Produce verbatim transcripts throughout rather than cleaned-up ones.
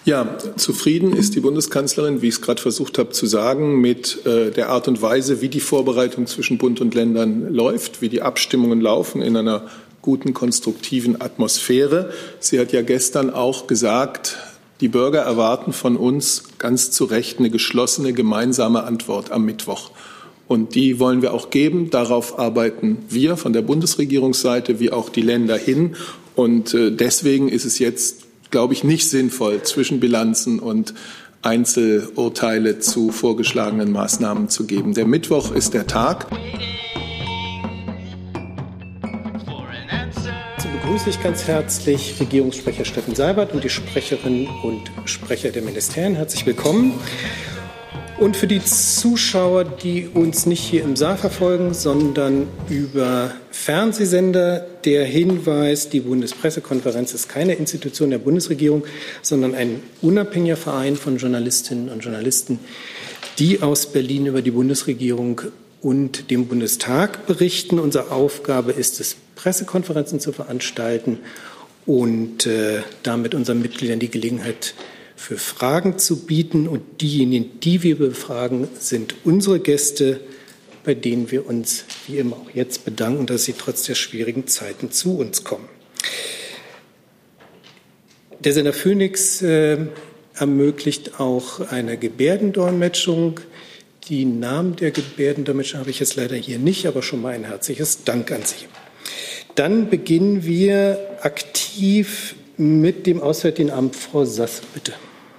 Ja, zufrieden ist die Bundeskanzlerin, wie ich es gerade versucht habe zu sagen, mit äh, der Art und Weise, wie die Vorbereitung zwischen Bund und Ländern läuft, wie die Abstimmungen laufen in einer guten, konstruktiven Atmosphäre. Sie hat ja gestern auch gesagt, die Bürger erwarten von uns ganz zu Recht eine geschlossene gemeinsame Antwort am Mittwoch. Und die wollen wir auch geben. Darauf arbeiten wir von der Bundesregierungsseite wie auch die Länder hin. Und äh, deswegen ist es jetzt, glaube ich, nicht sinnvoll, Zwischenbilanzen und Einzelurteile zu vorgeschlagenen Maßnahmen zu geben. Der Mittwoch ist der Tag. So begrüße ich ganz herzlich Regierungssprecher Steffen Seibert und die Sprecherinnen und Sprecher der Ministerien. Herzlich willkommen. Und für die Zuschauer, die uns nicht hier im Saal verfolgen, sondern über Fernsehsender, der Hinweis, die Bundespressekonferenz ist keine Institution der Bundesregierung, sondern ein unabhängiger Verein von Journalistinnen und Journalisten, die aus Berlin über die Bundesregierung und dem Bundestag berichten. Unsere Aufgabe ist es, Pressekonferenzen zu veranstalten und äh, damit unseren Mitgliedern die Gelegenheit für Fragen zu bieten. Und diejenigen, die wir befragen, sind unsere Gäste, bei denen wir uns wie immer auch jetzt bedanken, dass sie trotz der schwierigen Zeiten zu uns kommen. Der Sender Phoenix äh, ermöglicht auch eine Gebärdendolmetschung. Die Namen der Gebärdendolmetscher habe ich jetzt leider hier nicht, aber schon mal ein herzliches Dank an Sie. Dann beginnen wir aktiv mit dem Auswärtigen Amt. Frau Sasse, bitte.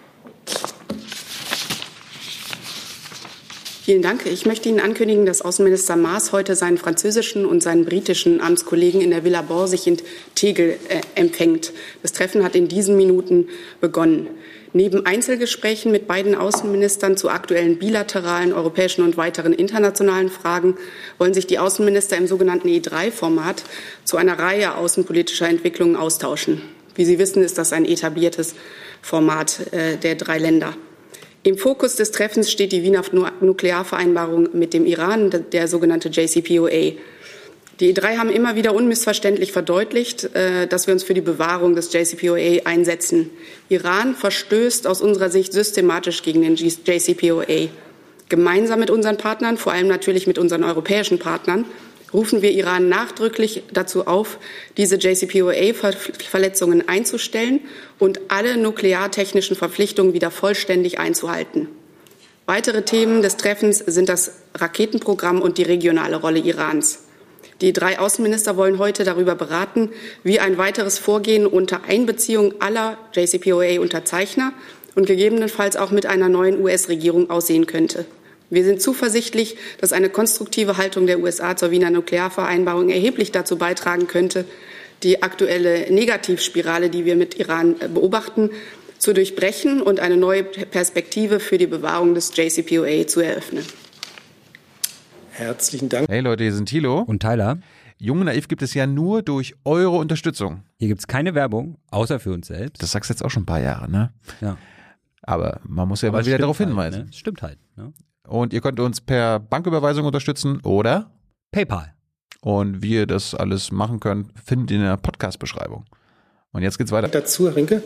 Vielen Dank. Ich möchte Ihnen ankündigen, dass Außenminister Maas heute seinen französischen und seinen britischen Amtskollegen in der Villa Borsig in Tegel äh, empfängt. Das Treffen hat in diesen Minuten begonnen. Neben Einzelgesprächen mit beiden Außenministern zu aktuellen bilateralen, europäischen und weiteren internationalen Fragen wollen sich die Außenminister im sogenannten E drei Format zu einer Reihe außenpolitischer Entwicklungen austauschen. Wie Sie wissen, ist das ein etabliertes Format äh, der drei Länder. Im Fokus des Treffens steht die Wiener Nuklearvereinbarung mit dem Iran, der sogenannte J C P O A. Die E drei haben immer wieder unmissverständlich verdeutlicht, dass wir uns für die Bewahrung des J C P O A einsetzen. Iran verstößt aus unserer Sicht systematisch gegen den J C P O A. Gemeinsam mit unseren Partnern, vor allem natürlich mit unseren europäischen Partnern, rufen wir Iran nachdrücklich dazu auf, diese J C P O A-Verletzungen einzustellen und alle nukleartechnischen Verpflichtungen wieder vollständig einzuhalten. Weitere Themen des Treffens sind das Raketenprogramm und die regionale Rolle Irans. Die drei Außenminister wollen heute darüber beraten, wie ein weiteres Vorgehen unter Einbeziehung aller J C P O A-Unterzeichner und gegebenenfalls auch mit einer neuen U S-Regierung aussehen könnte. Wir sind zuversichtlich, dass eine konstruktive Haltung der U S A zur Wiener Nuklearvereinbarung erheblich dazu beitragen könnte, die aktuelle Negativspirale, die wir mit Iran beobachten, zu durchbrechen und eine neue Perspektive für die Bewahrung des J C P O A zu eröffnen. Herzlichen Dank. Hey Leute, hier sind Thilo und Tyler. Jung und Naiv gibt es ja nur durch eure Unterstützung. Hier gibt es keine Werbung, außer für uns selbst. Das sagst du jetzt auch schon ein paar Jahre, ne? Ja. Aber man muss ja Aber mal wieder darauf halt, hinweisen. Ne? Stimmt halt. Ne? Und ihr könnt uns per Banküberweisung unterstützen oder PayPal. Und wie ihr das alles machen könnt, findet ihr in der Podcast-Beschreibung. Und jetzt geht's weiter. Dazu, Herr Rinke.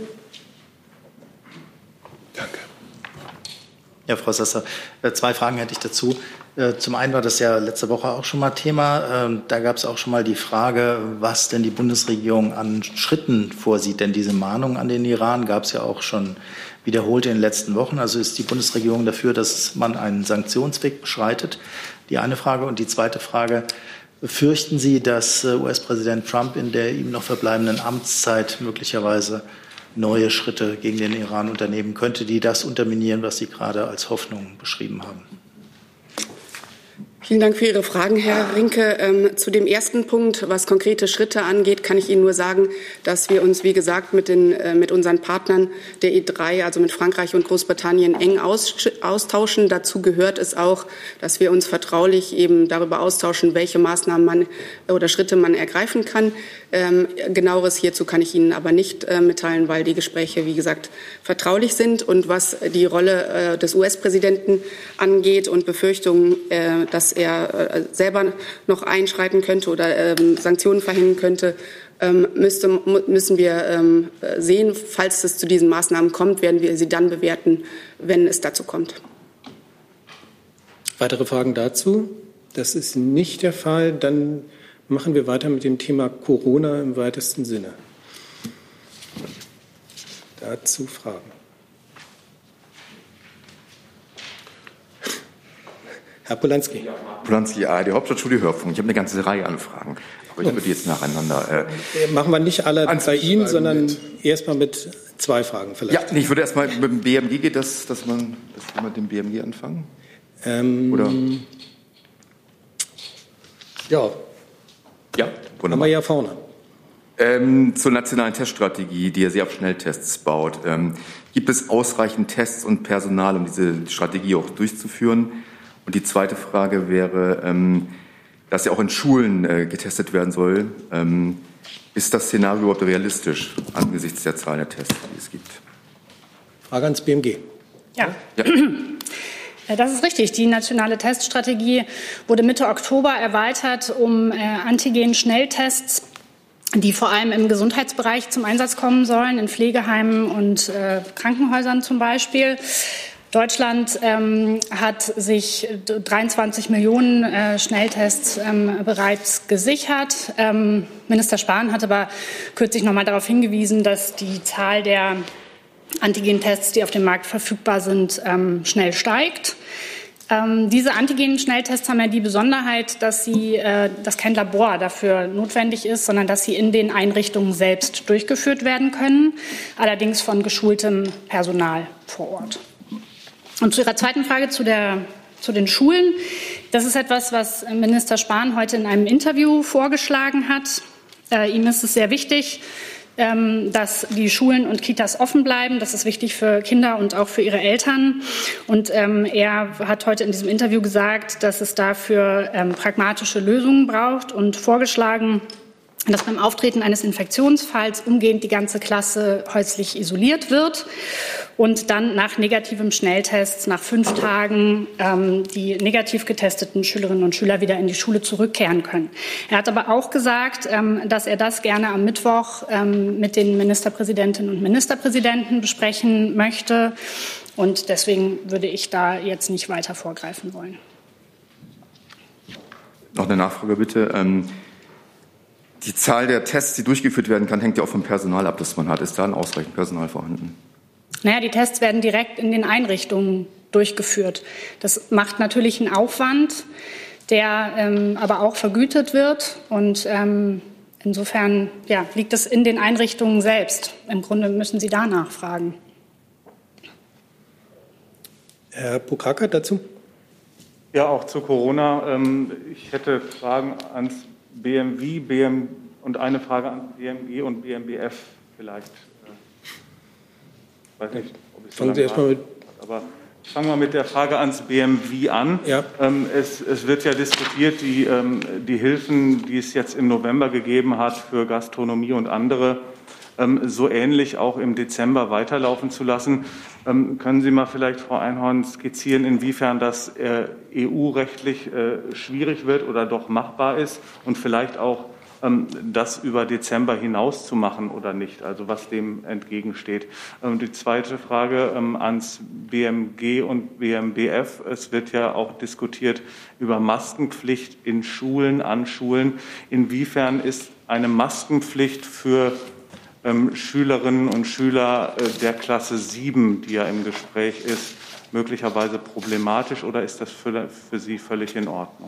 Danke. Ja, Frau Sasser, zwei Fragen hätte ich dazu. Zum einen war das ja letzte Woche auch schon mal Thema. Da gab es auch schon mal die Frage, was denn die Bundesregierung an Schritten vorsieht. Denn diese Mahnung an den Iran gab es ja auch schon wiederholt in den letzten Wochen. Also ist die Bundesregierung dafür, dass man einen Sanktionsweg beschreitet? Die eine Frage. Und die zweite Frage, fürchten Sie, dass U S-Präsident Trump in der ihm noch verbleibenden Amtszeit möglicherweise neue Schritte gegen den Iran unternehmen könnte, die das unterminieren, was Sie gerade als Hoffnung beschrieben haben? Vielen Dank für Ihre Fragen, Herr Rinke. Ähm, zu dem ersten Punkt, was konkrete Schritte angeht, kann ich Ihnen nur sagen, dass wir uns, wie gesagt, mit, den, äh, mit unseren Partnern der E drei, also mit Frankreich und Großbritannien, eng aus, austauschen. Dazu gehört es auch, dass wir uns vertraulich eben darüber austauschen, welche Maßnahmen man oder Schritte man ergreifen kann. Ähm, Genaueres hierzu kann ich Ihnen aber nicht äh, mitteilen, weil die Gespräche, wie gesagt, vertraulich sind. Und was die Rolle äh, des U S-Präsidenten angeht und Befürchtungen, äh, dass er äh, selber noch einschreiten könnte oder äh, Sanktionen verhängen könnte, ähm, müsste, müssen wir ähm, sehen. Falls es zu diesen Maßnahmen kommt, werden wir sie dann bewerten, wenn es dazu kommt. Weitere Fragen dazu? Das ist nicht der Fall. Dann machen wir weiter mit dem Thema Corona im weitesten Sinne. Dazu Fragen. Herr Polanski. Polanski, A R D Hauptstadtstudio Hörfunk. Ich habe eine ganze Reihe an Fragen, aber ich würde jetzt nacheinander. Äh, Machen wir nicht alle bei Ihnen, sondern erstmal mit zwei Fragen vielleicht. Ja, nee, ich würde erstmal mit dem B M G geht das, dass man, dass wir mit dem B M G anfangen. Ähm, Oder? Ja. Ja, wunderbar. Haben wir ja vorne. Ähm, zur nationalen Teststrategie, die ja sehr auf Schnelltests baut. Ähm, gibt es ausreichend Tests und Personal, um diese Strategie auch durchzuführen? Und die zweite Frage wäre, ähm, dass ja auch in Schulen äh, getestet werden soll. Ähm, ist das Szenario überhaupt realistisch angesichts der Zahl der Tests, die es gibt? Frage ans B M G. Ja. Ja. Das ist richtig. Die nationale Teststrategie wurde Mitte Oktober erweitert um äh, Antigen-Schnelltests, die vor allem im Gesundheitsbereich zum Einsatz kommen sollen, in Pflegeheimen und äh, Krankenhäusern zum Beispiel. Deutschland ähm, hat sich dreiundzwanzig Millionen äh, Schnelltests ähm, bereits gesichert. Ähm, Minister Spahn hat aber kürzlich noch mal darauf hingewiesen, dass die Zahl der Antigen-Tests, die auf dem Markt verfügbar sind, ähm, schnell steigt. Ähm, diese Antigen-Schnelltests haben ja die Besonderheit, dass, sie, äh, dass kein Labor dafür notwendig ist, sondern dass sie in den Einrichtungen selbst durchgeführt werden können, allerdings von geschultem Personal vor Ort. Und zu Ihrer zweiten Frage zu, der, zu den Schulen. Das ist etwas, was Minister Spahn heute in einem Interview vorgeschlagen hat. Äh, ihm ist es sehr wichtig, ähm, dass die Schulen und Kitas offen bleiben. Das ist wichtig für Kinder und auch für ihre Eltern. Und ähm, er hat heute in diesem Interview gesagt, dass es dafür ähm, pragmatische Lösungen braucht und vorgeschlagen, dass beim Auftreten eines Infektionsfalls umgehend die ganze Klasse häuslich isoliert wird und dann nach negativem Schnelltest nach fünf Tagen ähm, die negativ getesteten Schülerinnen und Schüler wieder in die Schule zurückkehren können. Er hat aber auch gesagt, ähm, dass er das gerne am Mittwoch ähm, mit den Ministerpräsidentinnen und Ministerpräsidenten besprechen möchte. Und deswegen würde ich da jetzt nicht weiter vorgreifen wollen. Noch eine Nachfrage bitte. Ähm Die Zahl der Tests, die durchgeführt werden kann, hängt ja auch vom Personal ab, das man hat. Ist da ein ausreichend Personal vorhanden? Naja, die Tests werden direkt in den Einrichtungen durchgeführt. Das macht natürlich einen Aufwand, der ähm, aber auch vergütet wird. Und ähm, insofern ja, liegt es in den Einrichtungen selbst. Im Grunde müssen Sie da nachfragen. Herr Pokraka dazu? Ja, auch zu Corona. Ich hätte Fragen ans B M W B M und eine Frage an B M G und B M B F vielleicht. Ich weiß nicht, ob ich so Fangen Sie erstmal mit. Aber ich fange mal mit der Frage ans B M W an. Ja. Ähm, es, es wird ja diskutiert, die, ähm, die Hilfen, die es jetzt im November gegeben hat für Gastronomie und andere, ähm, so ähnlich auch im Dezember weiterlaufen zu lassen. Ähm, können Sie mal vielleicht, Frau Einhorn, skizzieren, inwiefern das äh, E U-rechtlich äh, schwierig wird oder doch machbar ist und vielleicht auch ähm, das über Dezember hinaus zu machen oder nicht, also was dem entgegensteht. Ähm, die zweite Frage ähm, ans B M G und B M B F. Es wird ja auch diskutiert über Maskenpflicht in Schulen, an Schulen. Inwiefern ist eine Maskenpflicht für Ähm, Schülerinnen und Schüler äh, der Klasse sieben, die ja im Gespräch ist, möglicherweise problematisch oder ist das für, für Sie völlig in Ordnung?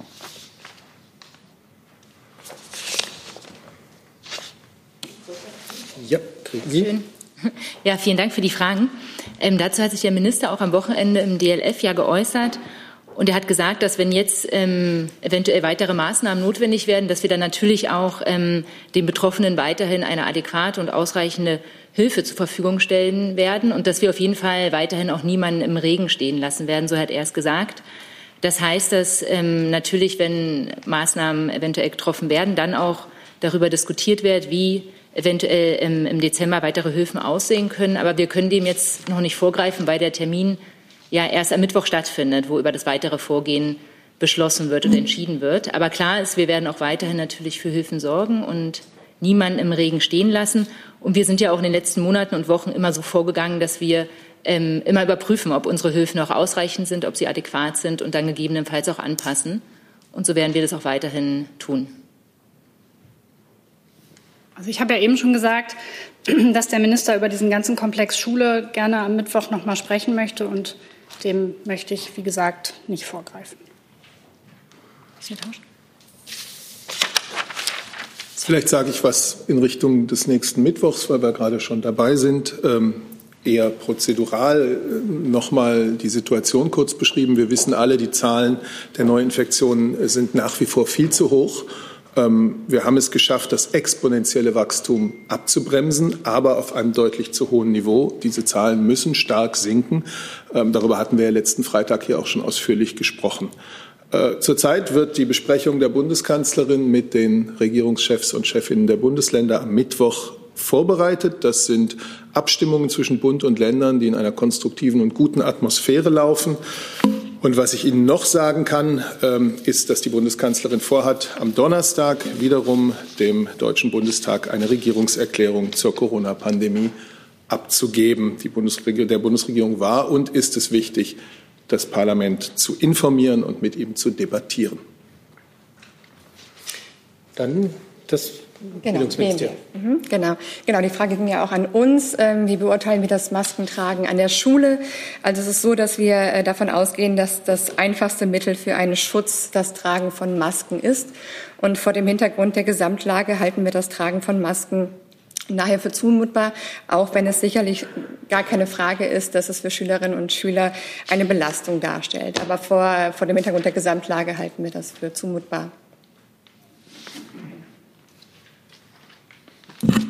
Ja, kriegen Sie. Schön. Ja, vielen Dank für die Fragen. Ähm, dazu hat sich der Minister auch am Wochenende im D L F ja geäußert. Und er hat gesagt, dass wenn jetzt ähm, eventuell weitere Maßnahmen notwendig werden, dass wir dann natürlich auch ähm, den Betroffenen weiterhin eine adäquate und ausreichende Hilfe zur Verfügung stellen werden und dass wir auf jeden Fall weiterhin auch niemanden im Regen stehen lassen werden, so hat er es gesagt. Das heißt, dass ähm, natürlich, wenn Maßnahmen eventuell getroffen werden, dann auch darüber diskutiert wird, wie eventuell im, im Dezember weitere Hilfen aussehen können. Aber wir können dem jetzt noch nicht vorgreifen, weil der Termin ja erst am Mittwoch stattfindet, wo über das weitere Vorgehen beschlossen wird und entschieden wird. Aber klar ist, wir werden auch weiterhin natürlich für Hilfen sorgen und niemanden im Regen stehen lassen. Und wir sind ja auch in den letzten Monaten und Wochen immer so vorgegangen, dass wir ähm, immer überprüfen, ob unsere Hilfen auch ausreichend sind, ob sie adäquat sind und dann gegebenenfalls auch anpassen. Und so werden wir das auch weiterhin tun. Also ich habe ja eben schon gesagt, dass der Minister über diesen ganzen Komplex Schule gerne am Mittwoch noch mal sprechen möchte. Und dem möchte ich, wie gesagt, nicht vorgreifen. Sie tauschen? Vielleicht sage ich was in Richtung des nächsten Mittwochs, weil wir gerade schon dabei sind. Ähm, eher prozedural noch mal die Situation kurz beschrieben. Wir wissen alle, die Zahlen der Neuinfektionen sind nach wie vor viel zu hoch. Ähm, wir haben es geschafft, das exponentielle Wachstum abzubremsen, aber auf einem deutlich zu hohen Niveau. Diese Zahlen müssen stark sinken. Ähm, darüber hatten wir ja letzten Freitag hier auch schon ausführlich gesprochen. Zurzeit wird die Besprechung der Bundeskanzlerin mit den Regierungschefs und Chefinnen der Bundesländer am Mittwoch vorbereitet. Das sind Abstimmungen zwischen Bund und Ländern, die in einer konstruktiven und guten Atmosphäre laufen. Und was ich Ihnen noch sagen kann, ist, dass die Bundeskanzlerin vorhat, am Donnerstag wiederum dem Deutschen Bundestag eine Regierungserklärung zur Corona-Pandemie abzugeben. Die Bundesregierung, der Bundesregierung war und ist es wichtig, das Parlament zu informieren und mit ihm zu debattieren. Dann das Genau, Bildungsministerium. mhm, genau, genau. Die Frage ging ja auch an uns. Ähm, wie beurteilen wir das Maskentragen an der Schule? Also es ist so, dass wir äh, davon ausgehen, dass das einfachste Mittel für einen Schutz das Tragen von Masken ist. Und vor dem Hintergrund der Gesamtlage halten wir das Tragen von Masken daher für zumutbar, auch wenn es sicherlich gar keine Frage ist, dass es für Schülerinnen und Schüler eine Belastung darstellt. Aber vor, vor dem Hintergrund der Gesamtlage halten wir das für zumutbar. Danke.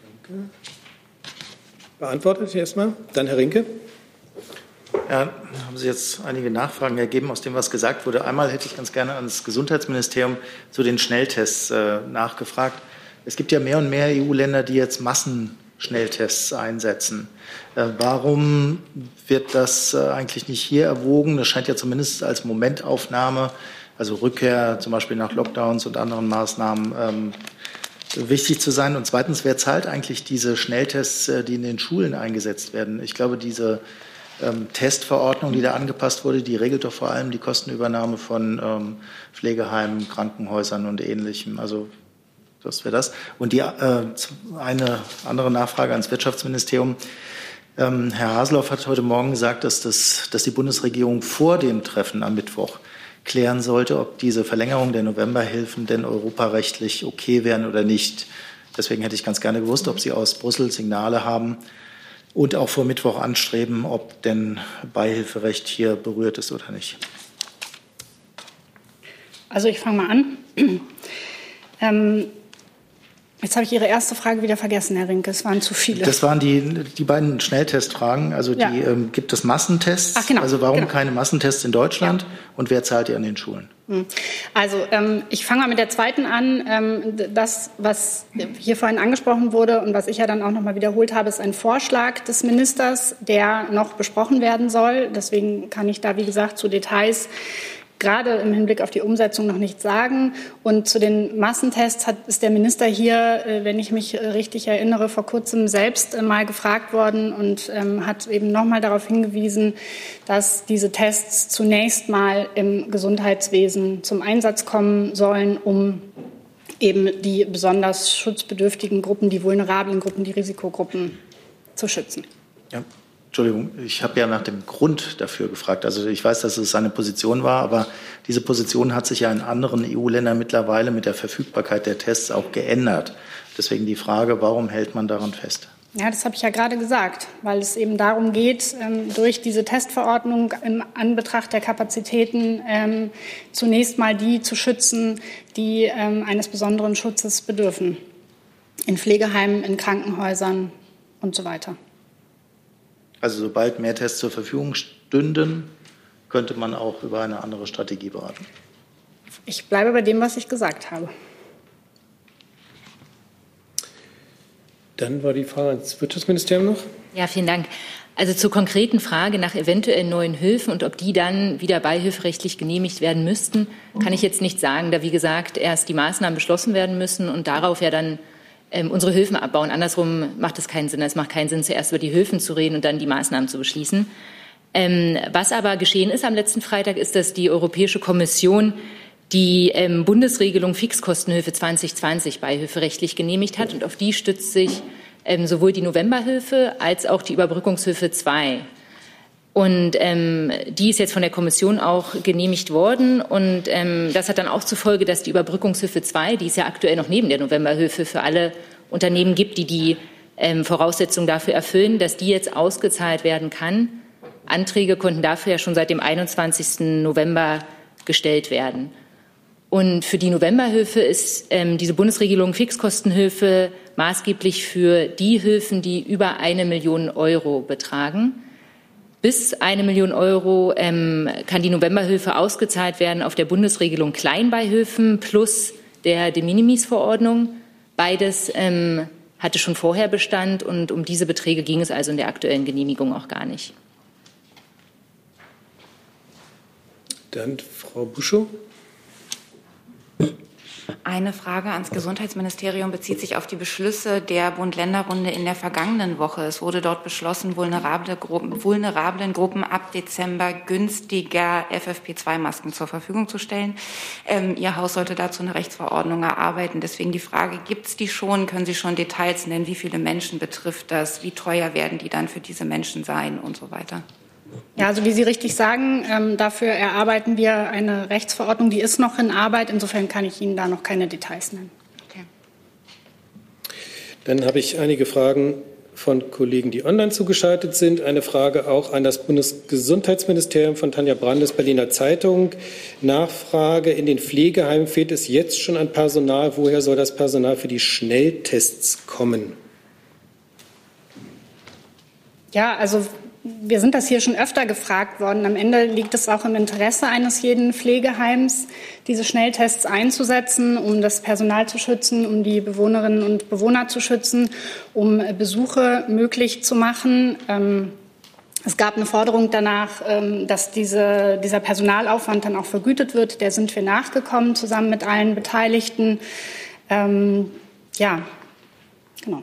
Beantwortet erstmal. Dann Herr Rinke. Ja, haben sich jetzt einige Nachfragen ergeben aus dem, was gesagt wurde. Einmal hätte ich ganz gerne ans Gesundheitsministerium zu den Schnelltests äh, nachgefragt. Es gibt ja mehr und mehr E U-Länder, die jetzt Massenschnelltests einsetzen. Äh, warum wird das äh, eigentlich nicht hier erwogen? Das scheint ja zumindest als Momentaufnahme, also Rückkehr zum Beispiel nach Lockdowns und anderen Maßnahmen, ähm, wichtig zu sein. Und zweitens, wer zahlt eigentlich diese Schnelltests, äh, die in den Schulen eingesetzt werden? Ich glaube, diese ähm, Testverordnung, die da angepasst wurde, die regelt doch vor allem die Kostenübernahme von ähm, Pflegeheimen, Krankenhäusern und Ähnlichem. Also das wäre das. Und die, äh, eine andere Nachfrage ans Wirtschaftsministerium. Ähm, Herr Haseloff hat heute Morgen gesagt, dass, das, dass die Bundesregierung vor dem Treffen am Mittwoch klären sollte, ob diese Verlängerung der Novemberhilfen denn europarechtlich okay wären oder nicht. Deswegen hätte ich ganz gerne gewusst, ob Sie aus Brüssel Signale haben und auch vor Mittwoch anstreben, ob denn Beihilferecht hier berührt ist oder nicht. Also ich fange mal an. ähm, Jetzt habe ich Ihre erste Frage wieder vergessen, Herr Rinke. Es waren zu viele. Das waren die, die beiden Schnelltestfragen. Also die, ja. ähm, gibt es Massentests? Ach, genau, also warum genau. keine Massentests in Deutschland? Ja. Und wer zahlt die an den Schulen? Also ähm, ich fange mal mit der zweiten an. Ähm, das, was hier vorhin angesprochen wurde und was ich ja dann auch noch mal wiederholt habe, ist ein Vorschlag des Ministers, der noch besprochen werden soll. Deswegen kann ich da, wie gesagt, zu Details gerade im Hinblick auf die Umsetzung noch nichts sagen. Und zu den Massentests hat, ist der Minister hier, wenn ich mich richtig erinnere, vor kurzem selbst mal gefragt worden und ähm, hat eben noch mal darauf hingewiesen, dass diese Tests zunächst mal im Gesundheitswesen zum Einsatz kommen sollen, um eben die besonders schutzbedürftigen Gruppen, die vulnerablen Gruppen, die Risikogruppen zu schützen. Ja. Entschuldigung, ich habe ja nach dem Grund dafür gefragt. Also ich weiß, dass es seine Position war, aber diese Position hat sich ja in anderen E U-Ländern mittlerweile mit der Verfügbarkeit der Tests auch geändert. Deswegen die Frage, warum hält man daran fest? Ja, das habe ich ja gerade gesagt, weil es eben darum geht, ähm, durch diese Testverordnung im Anbetracht der Kapazitäten ähm, zunächst mal die zu schützen, die ähm, eines besonderen Schutzes bedürfen. In Pflegeheimen, in Krankenhäusern und so weiter. Also sobald mehr Tests zur Verfügung stünden, könnte man auch über eine andere Strategie beraten. Ich bleibe bei dem, was ich gesagt habe. Dann war die Frage ans Wirtschaftsministerium noch. Ja, vielen Dank. Also zur konkreten Frage nach eventuell neuen Höfen und ob die dann wieder beihilferechtlich genehmigt werden müssten, kann ich jetzt nicht sagen, da wie gesagt erst die Maßnahmen beschlossen werden müssen und darauf ja dann ähm, unsere Höfen abbauen. Andersrum macht es keinen Sinn. Es macht keinen Sinn, zuerst über die Höfen zu reden und dann die Maßnahmen zu beschließen. Ähm, was aber geschehen ist am letzten Freitag, ist, dass die Europäische Kommission die ähm, Bundesregelung Fixkostenhöfe zwanzig zwanzig beihilferechtlich genehmigt hat. Und auf die stützt sich ähm, sowohl die Novemberhilfe als auch die Überbrückungshilfe zwei. Und ähm, die ist jetzt von der Kommission auch genehmigt worden. Und ähm, das hat dann auch zur Folge, dass die Überbrückungshilfe zwei, die es ja aktuell noch neben der Novemberhilfe für alle Unternehmen gibt, die die ähm, Voraussetzungen dafür erfüllen, dass die jetzt ausgezahlt werden kann. Anträge konnten dafür ja schon seit dem einundzwanzigsten November gestellt werden. Und für die Novemberhilfe ist ähm, diese Bundesregelung Fixkostenhilfe maßgeblich für die Hilfen, die über eine Million Euro betragen. Bis eine Million Euro ähm, kann die Novemberhilfe ausgezahlt werden auf der Bundesregelung Kleinbeihilfen plus der De Minimis-Verordnung. Beides ähm, hatte schon vorher Bestand und um diese Beträge ging es also in der aktuellen Genehmigung auch gar nicht. Dann Frau Buschow. Eine Frage ans Gesundheitsministerium bezieht sich auf die Beschlüsse der Bund-Länder-Runde in der vergangenen Woche. Es wurde dort beschlossen, vulnerable Gruppen, vulnerablen Gruppen ab Dezember günstiger F F P zwei Masken zur Verfügung zu stellen. Ähm, Ihr Haus sollte dazu eine Rechtsverordnung erarbeiten. Deswegen die Frage, gibt es die schon? Können Sie schon Details nennen? Wie viele Menschen betrifft das? Wie teuer werden die dann für diese Menschen sein und so weiter? Ja, also wie Sie richtig sagen, ähm, dafür erarbeiten wir eine Rechtsverordnung, die ist noch in Arbeit. Insofern kann ich Ihnen da noch keine Details nennen. Okay. Dann habe ich einige Fragen von Kollegen, die online zugeschaltet sind. Eine Frage auch an das Bundesgesundheitsministerium von Tanja Brandes, Berliner Zeitung. Nachfrage: In den Pflegeheimen fehlt es jetzt schon an Personal. Woher soll das Personal für die Schnelltests kommen? Ja, also wir sind das hier schon öfter gefragt worden. Am Ende liegt es auch im Interesse eines jeden Pflegeheims, diese Schnelltests einzusetzen, um das Personal zu schützen, um die Bewohnerinnen und Bewohner zu schützen, um Besuche möglich zu machen. Es gab eine Forderung danach, dass diese, dieser Personalaufwand dann auch vergütet wird. Der sind wir nachgekommen, zusammen mit allen Beteiligten. Ähm, ja, genau.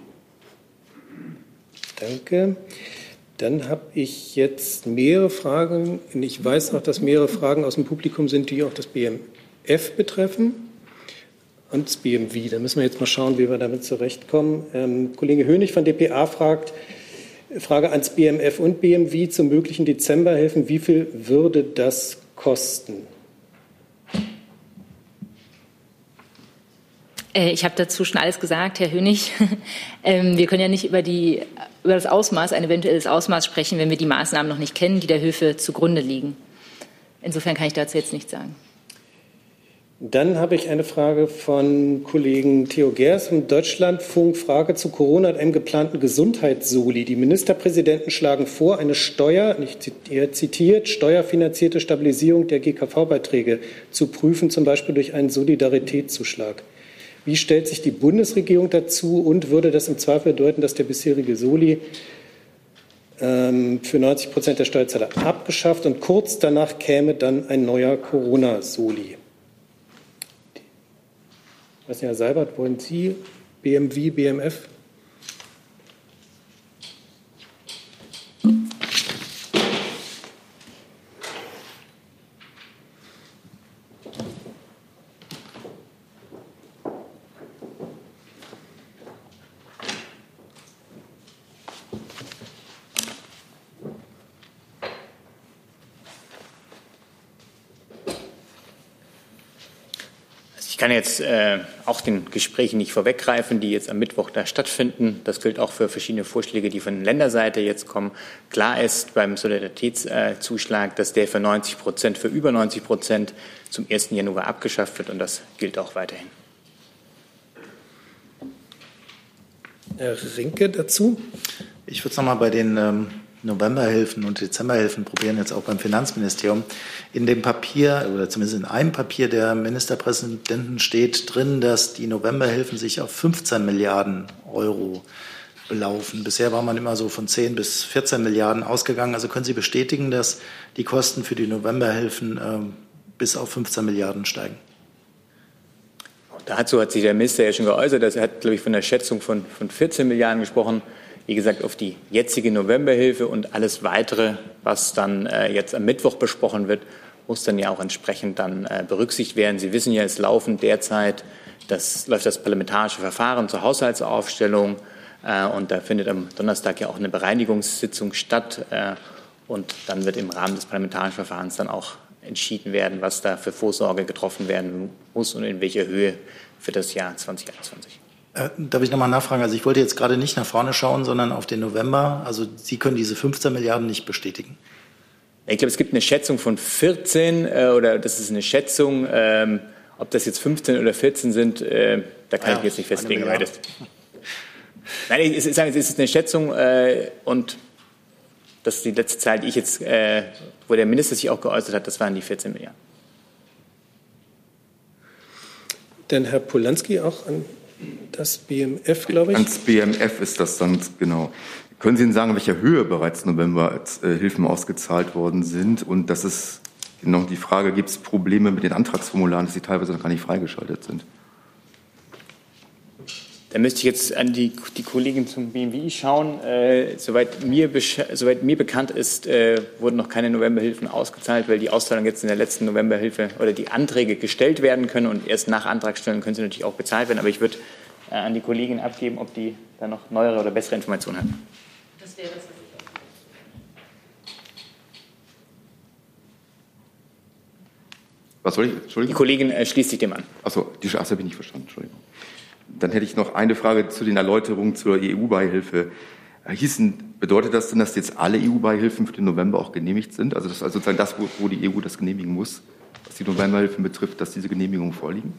Danke. Dann habe ich jetzt mehrere Fragen. Ich weiß auch, dass mehrere Fragen aus dem Publikum sind, die auch das B M F betreffen und das B M W. Da müssen wir jetzt mal schauen, wie wir damit zurechtkommen. Ähm, Kollege Hönig von D P A fragt, Frage ans B M F und B M W zu möglichen Dezemberhilfen. Wie viel würde das kosten? Ich habe dazu schon alles gesagt, Herr Hönig. Wir können ja nicht über, die, über das Ausmaß, ein eventuelles Ausmaß sprechen, wenn wir die Maßnahmen noch nicht kennen, die der Hilfe zugrunde liegen. Insofern kann ich dazu jetzt nichts sagen. Dann habe ich eine Frage von Kollegen Theo Gers vom Deutschlandfunk. Frage zu Corona und einem geplanten Gesundheitssoli. Die Ministerpräsidenten schlagen vor, eine Steuer, nicht zitiert, steuerfinanzierte Stabilisierung der G K V-Beiträge zu prüfen, zum Beispiel durch einen Solidaritätszuschlag. Wie stellt sich die Bundesregierung dazu und würde das im Zweifel bedeuten, dass der bisherige Soli ähm, für neunzig Prozent der Steuerzahler abgeschafft und kurz danach käme dann ein neuer Corona-Soli? Ich weiß nicht, Herr Seibert, wollen Sie B M W, B M F? Ich kann jetzt äh, auch den Gesprächen nicht vorweggreifen, die jetzt am Mittwoch da stattfinden. Das gilt auch für verschiedene Vorschläge, die von Länderseite jetzt kommen. Klar ist beim Solidaritätszuschlag, dass der für neunzig Prozent, für über neunzig Prozent zum ersten Januar abgeschafft wird, und das gilt auch weiterhin. Herr Rinke dazu? Ich würde es nochmal bei den ähm Novemberhilfen und Dezemberhilfen probieren, jetzt auch beim Finanzministerium. In dem Papier, oder zumindest in einem Papier der Ministerpräsidenten steht drin, dass die Novemberhilfen sich auf fünfzehn Milliarden Euro belaufen? Bisher war man immer so von zehn bis vierzehn Milliarden ausgegangen. Also können Sie bestätigen, dass die Kosten für die Novemberhilfen ähm, bis auf fünfzehn Milliarden steigen? Dazu hat sich der Minister ja schon geäußert. Er hat, glaube ich, von einer Schätzung von, von vierzehn Milliarden gesprochen. Wie gesagt, auf die jetzige Novemberhilfe und alles Weitere, was dann äh, jetzt am Mittwoch besprochen wird, muss dann ja auch entsprechend dann äh, berücksichtigt werden. Sie wissen ja, es laufen derzeit, das läuft das parlamentarische Verfahren zur Haushaltsaufstellung äh, und da findet am Donnerstag ja auch eine Bereinigungssitzung statt äh, und dann wird im Rahmen des parlamentarischen Verfahrens dann auch entschieden werden, was da für Vorsorge getroffen werden muss und in welcher Höhe für das Jahr zwanzig einundzwanzig. Äh, darf ich nochmal nachfragen? Also ich wollte jetzt gerade nicht nach vorne schauen, sondern auf den November. Also Sie können diese fünfzehn Milliarden nicht bestätigen. Ich glaube, es gibt eine Schätzung von vierzehn äh, oder das ist eine Schätzung, ähm, ob das jetzt fünfzehn oder vierzehn sind, äh, da kann ja, ich jetzt nicht festlegen. Weil das, nein, ich sage, es ist eine Schätzung äh, und das ist die letzte Zahl, die ich jetzt, äh, wo der Minister sich auch geäußert hat, das waren die vierzehn Milliarden. Denn Herr Polanski auch an das B M F, glaube ich. Ans B M F ist das dann, genau. Können Sie Ihnen sagen, in welcher Höhe bereits im November als, äh, Hilfen ausgezahlt worden sind? Und das ist genau die Frage, gibt es Probleme mit den Antragsformularen, dass sie teilweise noch gar nicht freigeschaltet sind? Da müsste ich jetzt an die, die Kollegin zum B M W schauen. Äh, soweit, mir, soweit mir bekannt ist, äh, wurden noch keine Novemberhilfen ausgezahlt, weil die Auszahlung jetzt in der letzten Novemberhilfe oder die Anträge gestellt werden können und erst nach Antragstellung können sie natürlich auch bezahlt werden. Aber ich würde äh, an die Kollegin abgeben, ob die da noch neuere oder bessere Informationen hat. Das wäre das, Was soll ich? Entschuldigung? Die Kollegin äh, schließt sich dem an. Achso, die Straße habe ich nicht verstanden. Entschuldigung. Dann hätte ich noch eine Frage zu den Erläuterungen zur E U-Beihilfe. Hießen, bedeutet das denn, dass jetzt alle E U-Beihilfen für den November auch genehmigt sind? Also das ist also sozusagen das, wo, wo die E U das genehmigen muss, was die Novemberhilfen betrifft, dass diese Genehmigungen vorliegen?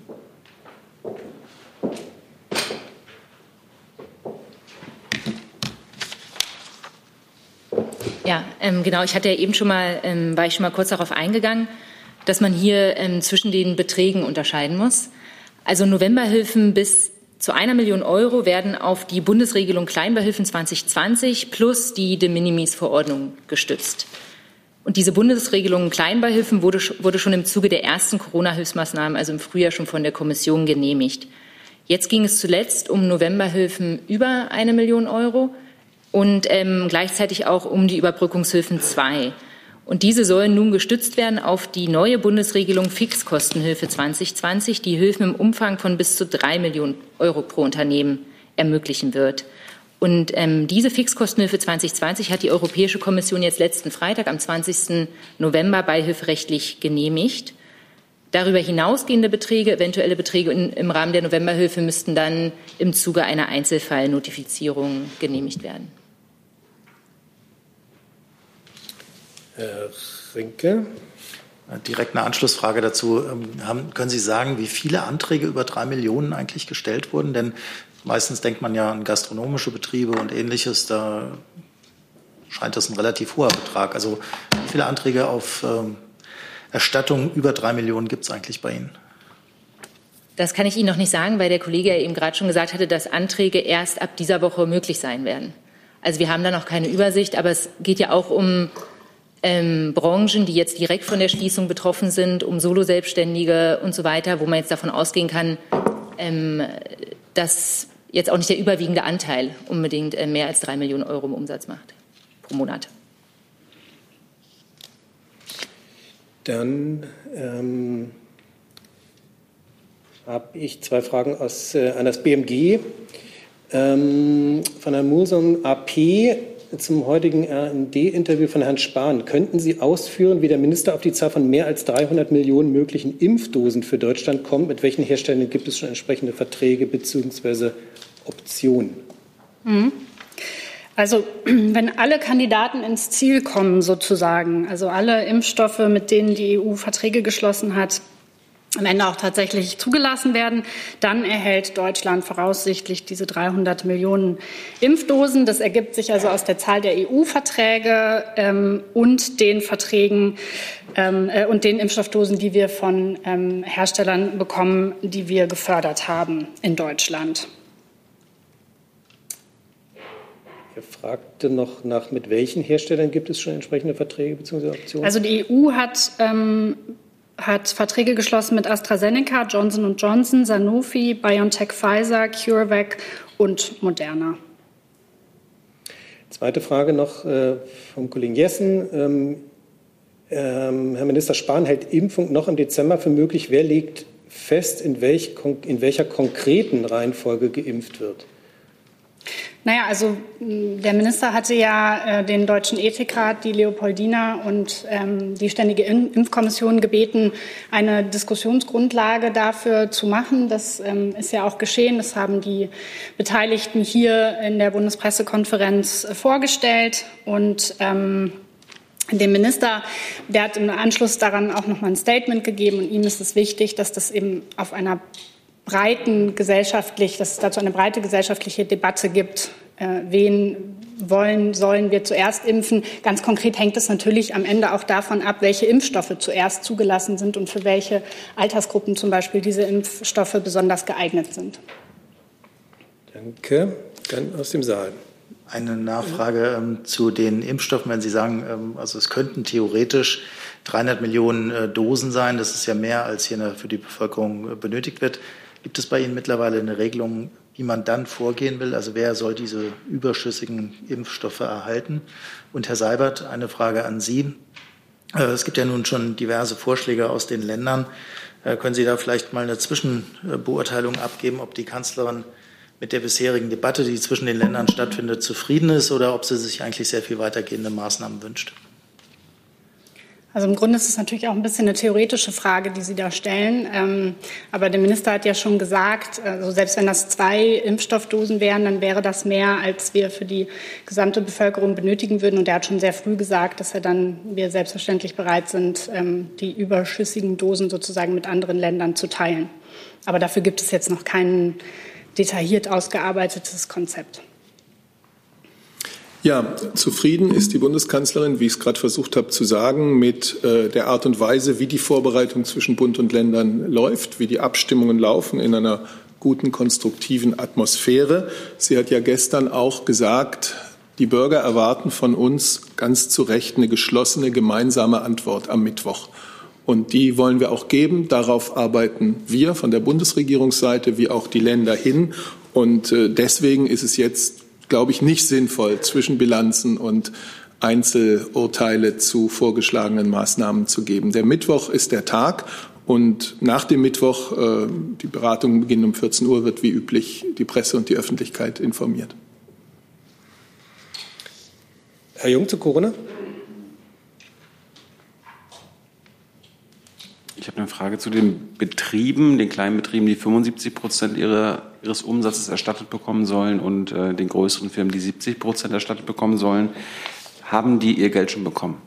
Ja, ähm, genau. Ich hatte ja eben schon mal, ähm, war ich schon mal kurz darauf eingegangen, dass man hier ähm, zwischen den Beträgen unterscheiden muss. Also Novemberhilfen bis zu einer Million Euro werden auf die Bundesregelung Kleinbeihilfen zwanzig zwanzig plus die De Minimis-Verordnung gestützt. Und diese Bundesregelung Kleinbeihilfen wurde, wurde schon im Zuge der ersten Corona-Hilfsmaßnahmen, also im Frühjahr, schon von der Kommission genehmigt. Jetzt ging es zuletzt um Novemberhilfen über eine Million Euro und ähm, gleichzeitig auch um die Überbrückungshilfen zwei. Und diese sollen nun gestützt werden auf die neue Bundesregelung Fixkostenhilfe zwanzig zwanzig, die Hilfen im Umfang von bis zu drei Millionen Euro pro Unternehmen ermöglichen wird. Und ähm, diese Fixkostenhilfe zwanzig zwanzig hat die Europäische Kommission jetzt letzten Freitag am zwanzigsten November beihilferechtlich genehmigt. Darüber hinausgehende Beträge, eventuelle Beträge in, im Rahmen der Novemberhilfe müssten dann im Zuge einer Einzelfallnotifizierung genehmigt werden. Herr Rinke. Direkt eine Anschlussfrage dazu. Haben, können Sie sagen, wie viele Anträge über drei Millionen eigentlich gestellt wurden? Denn meistens denkt man ja an gastronomische Betriebe und Ähnliches. Da scheint das ein relativ hoher Betrag. Also wie viele Anträge auf ähm, Erstattung über drei Millionen gibt es eigentlich bei Ihnen? Das kann ich Ihnen noch nicht sagen, weil der Kollege ja eben gerade schon gesagt hatte, dass Anträge erst ab dieser Woche möglich sein werden. Also wir haben da noch keine Übersicht, aber es geht ja auch um Ähm, Branchen, die jetzt direkt von der Schließung betroffen sind, um Solo-Selbstständige und so weiter, wo man jetzt davon ausgehen kann, ähm, dass jetzt auch nicht der überwiegende Anteil unbedingt äh, mehr als drei Millionen Euro im Umsatz macht pro Monat. Dann ähm, habe ich zwei Fragen aus, äh, an das B M G. Ähm, von Herrn Mulson, A P. Zum heutigen R N D-Interview von Herrn Spahn. Könnten Sie ausführen, wie der Minister auf die Zahl von mehr als dreihundert Millionen möglichen Impfdosen für Deutschland kommt? Mit welchen Herstellern gibt es schon entsprechende Verträge bzw. Optionen? Also wenn alle Kandidaten ins Ziel kommen sozusagen, also alle Impfstoffe, mit denen die E U Verträge geschlossen hat, am Ende auch tatsächlich zugelassen werden, dann erhält Deutschland voraussichtlich diese dreihundert Millionen Impfdosen. Das ergibt sich also aus der Zahl der E U-Verträge ähm, und den Verträgen ähm, äh, und den Impfstoffdosen, die wir von ähm, Herstellern bekommen, die wir gefördert haben in Deutschland. Er fragte noch nach, mit welchen Herstellern gibt es schon entsprechende Verträge bzw. Optionen? Also die E U hat, ähm, hat Verträge geschlossen mit AstraZeneca, Johnson und Johnson, Sanofi, BioNTech, Pfizer, CureVac und Moderna. Zweite Frage noch äh, vom Kollegen Jessen. Ähm, ähm, Herr Minister Spahn hält Impfung noch im Dezember für möglich. Wer legt fest, in, welch, in welcher konkreten Reihenfolge geimpft wird? Naja, also der Minister hatte ja äh, den Deutschen Ethikrat, die Leopoldina und ähm, die Ständige Impfkommission gebeten, eine Diskussionsgrundlage dafür zu machen. Das ähm, ist ja auch geschehen. Das haben die Beteiligten hier in der Bundespressekonferenz äh, vorgestellt. Und ähm, dem Minister, der hat im Anschluss daran auch noch mal ein Statement gegeben. Und ihm ist es wichtig, dass das eben auf einer breiten gesellschaftlich, dass es dazu eine breite gesellschaftliche Debatte gibt, äh, wen wollen, sollen wir zuerst impfen. Ganz konkret hängt es natürlich am Ende auch davon ab, welche Impfstoffe zuerst zugelassen sind und für welche Altersgruppen zum Beispiel diese Impfstoffe besonders geeignet sind. Danke. Dann aus dem Saal. Eine Nachfrage ähm, zu den Impfstoffen. Wenn Sie sagen, ähm, also es könnten theoretisch dreihundert Millionen äh, Dosen sein, das ist ja mehr, als hier für die Bevölkerung äh, benötigt wird. Gibt es bei Ihnen mittlerweile eine Regelung, wie man dann vorgehen will? Also wer soll diese überschüssigen Impfstoffe erhalten? Und Herr Seibert, eine Frage an Sie. Äh, es gibt ja nun schon diverse Vorschläge aus den Ländern. Äh, können Sie da vielleicht mal eine Zwischenbeurteilung abgeben, ob die Kanzlerin mit der bisherigen Debatte, die zwischen den Ländern stattfindet, zufrieden ist oder ob sie sich eigentlich sehr viel weitergehende Maßnahmen wünscht? Also im Grunde ist es natürlich auch ein bisschen eine theoretische Frage, die Sie da stellen. Ähm, aber der Minister hat ja schon gesagt, also selbst wenn das zwei Impfstoffdosen wären, dann wäre das mehr, als wir für die gesamte Bevölkerung benötigen würden. Und er hat schon sehr früh gesagt, dass er dann, wir selbstverständlich bereit sind, ähm, die überschüssigen Dosen sozusagen mit anderen Ländern zu teilen. Aber dafür gibt es jetzt noch kein detailliert ausgearbeitetes Konzept. Ja, zufrieden ist die Bundeskanzlerin, wie ich es gerade versucht habe zu sagen, mit äh, der Art und Weise, wie die Vorbereitung zwischen Bund und Ländern läuft, wie die Abstimmungen laufen in einer guten, konstruktiven Atmosphäre. Sie hat ja gestern auch gesagt, die Bürger erwarten von uns ganz zu Recht eine geschlossene gemeinsame Antwort am Mittwoch. Und die wollen wir auch geben. Darauf arbeiten wir von der Bundesregierungsseite wie auch die Länder hin. Und äh, deswegen ist es jetzt, glaube ich, nicht sinnvoll, Zwischenbilanzen und Einzelurteile zu vorgeschlagenen Maßnahmen zu geben. Der Mittwoch ist der Tag und nach dem Mittwoch, äh, die Beratungen beginnen um vierzehn Uhr, wird wie üblich die Presse und die Öffentlichkeit informiert. Herr Jung zu Corona. Ich habe eine Frage zu den Betrieben, den kleinen Betrieben, die fünfundsiebzig Prozent ihrer, ihres Umsatzes erstattet bekommen sollen und äh, den größeren Firmen, die siebzig Prozent erstattet bekommen sollen. Haben die ihr Geld schon bekommen?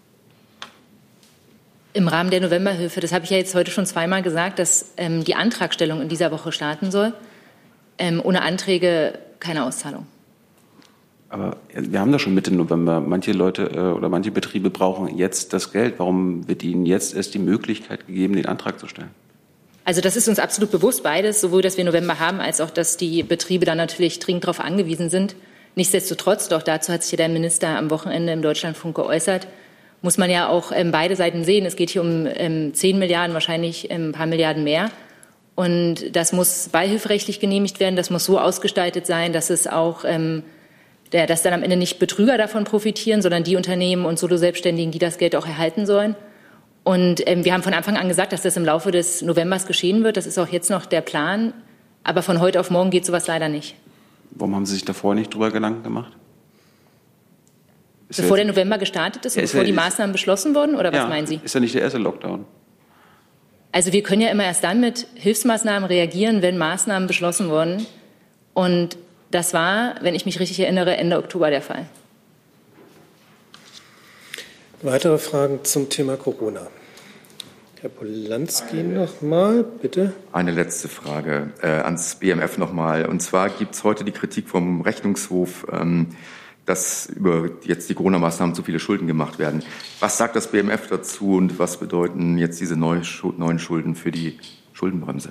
Im Rahmen der Novemberhilfe, das habe ich ja jetzt heute schon zweimal gesagt, dass ähm, die Antragstellung in dieser Woche starten soll. Ähm, ohne Anträge keine Auszahlung. Aber wir haben das schon Mitte November. Manche Leute äh, oder manche Betriebe brauchen jetzt das Geld. Warum wird ihnen jetzt erst die Möglichkeit gegeben, den Antrag zu stellen? Also das ist uns absolut bewusst, beides, sowohl, dass wir November haben, als auch, dass die Betriebe dann natürlich dringend darauf angewiesen sind. Nichtsdestotrotz, doch dazu hat sich ja der Minister am Wochenende im Deutschlandfunk geäußert, muss man ja auch ähm, beide Seiten sehen. Es geht hier um ähm, zehn Milliarden, wahrscheinlich ähm, ein paar Milliarden mehr. Und das muss beihilferechtlich genehmigt werden. Das muss so ausgestaltet sein, dass es auch ähm, Der, dass dann am Ende nicht Betrüger davon profitieren, sondern die Unternehmen und Solo-Selbstständigen, die das Geld auch erhalten sollen. Und ähm, wir haben von Anfang an gesagt, dass das im Laufe des Novembers geschehen wird. Das ist auch jetzt noch der Plan. Aber von heute auf morgen geht sowas leider nicht. Warum haben Sie sich davor nicht drüber Gedanken gemacht? Ist bevor ja der November gestartet ist und ja, ist bevor ja, die ist, Maßnahmen beschlossen wurden? Oder was ja, meinen Sie? Ist ja nicht der erste Lockdown. Also wir können ja immer erst dann mit Hilfsmaßnahmen reagieren, wenn Maßnahmen beschlossen wurden. Und das war, wenn ich mich richtig erinnere, Ende Oktober der Fall. Weitere Fragen zum Thema Corona? Herr Polanski noch mal, bitte. Eine letzte Frage äh, ans B M F noch mal. Und zwar gibt es heute die Kritik vom Rechnungshof, ähm, dass über jetzt die Corona-Maßnahmen zu viele Schulden gemacht werden. Was sagt das B M F dazu und was bedeuten jetzt diese neuen Schulden für die Schuldenbremse?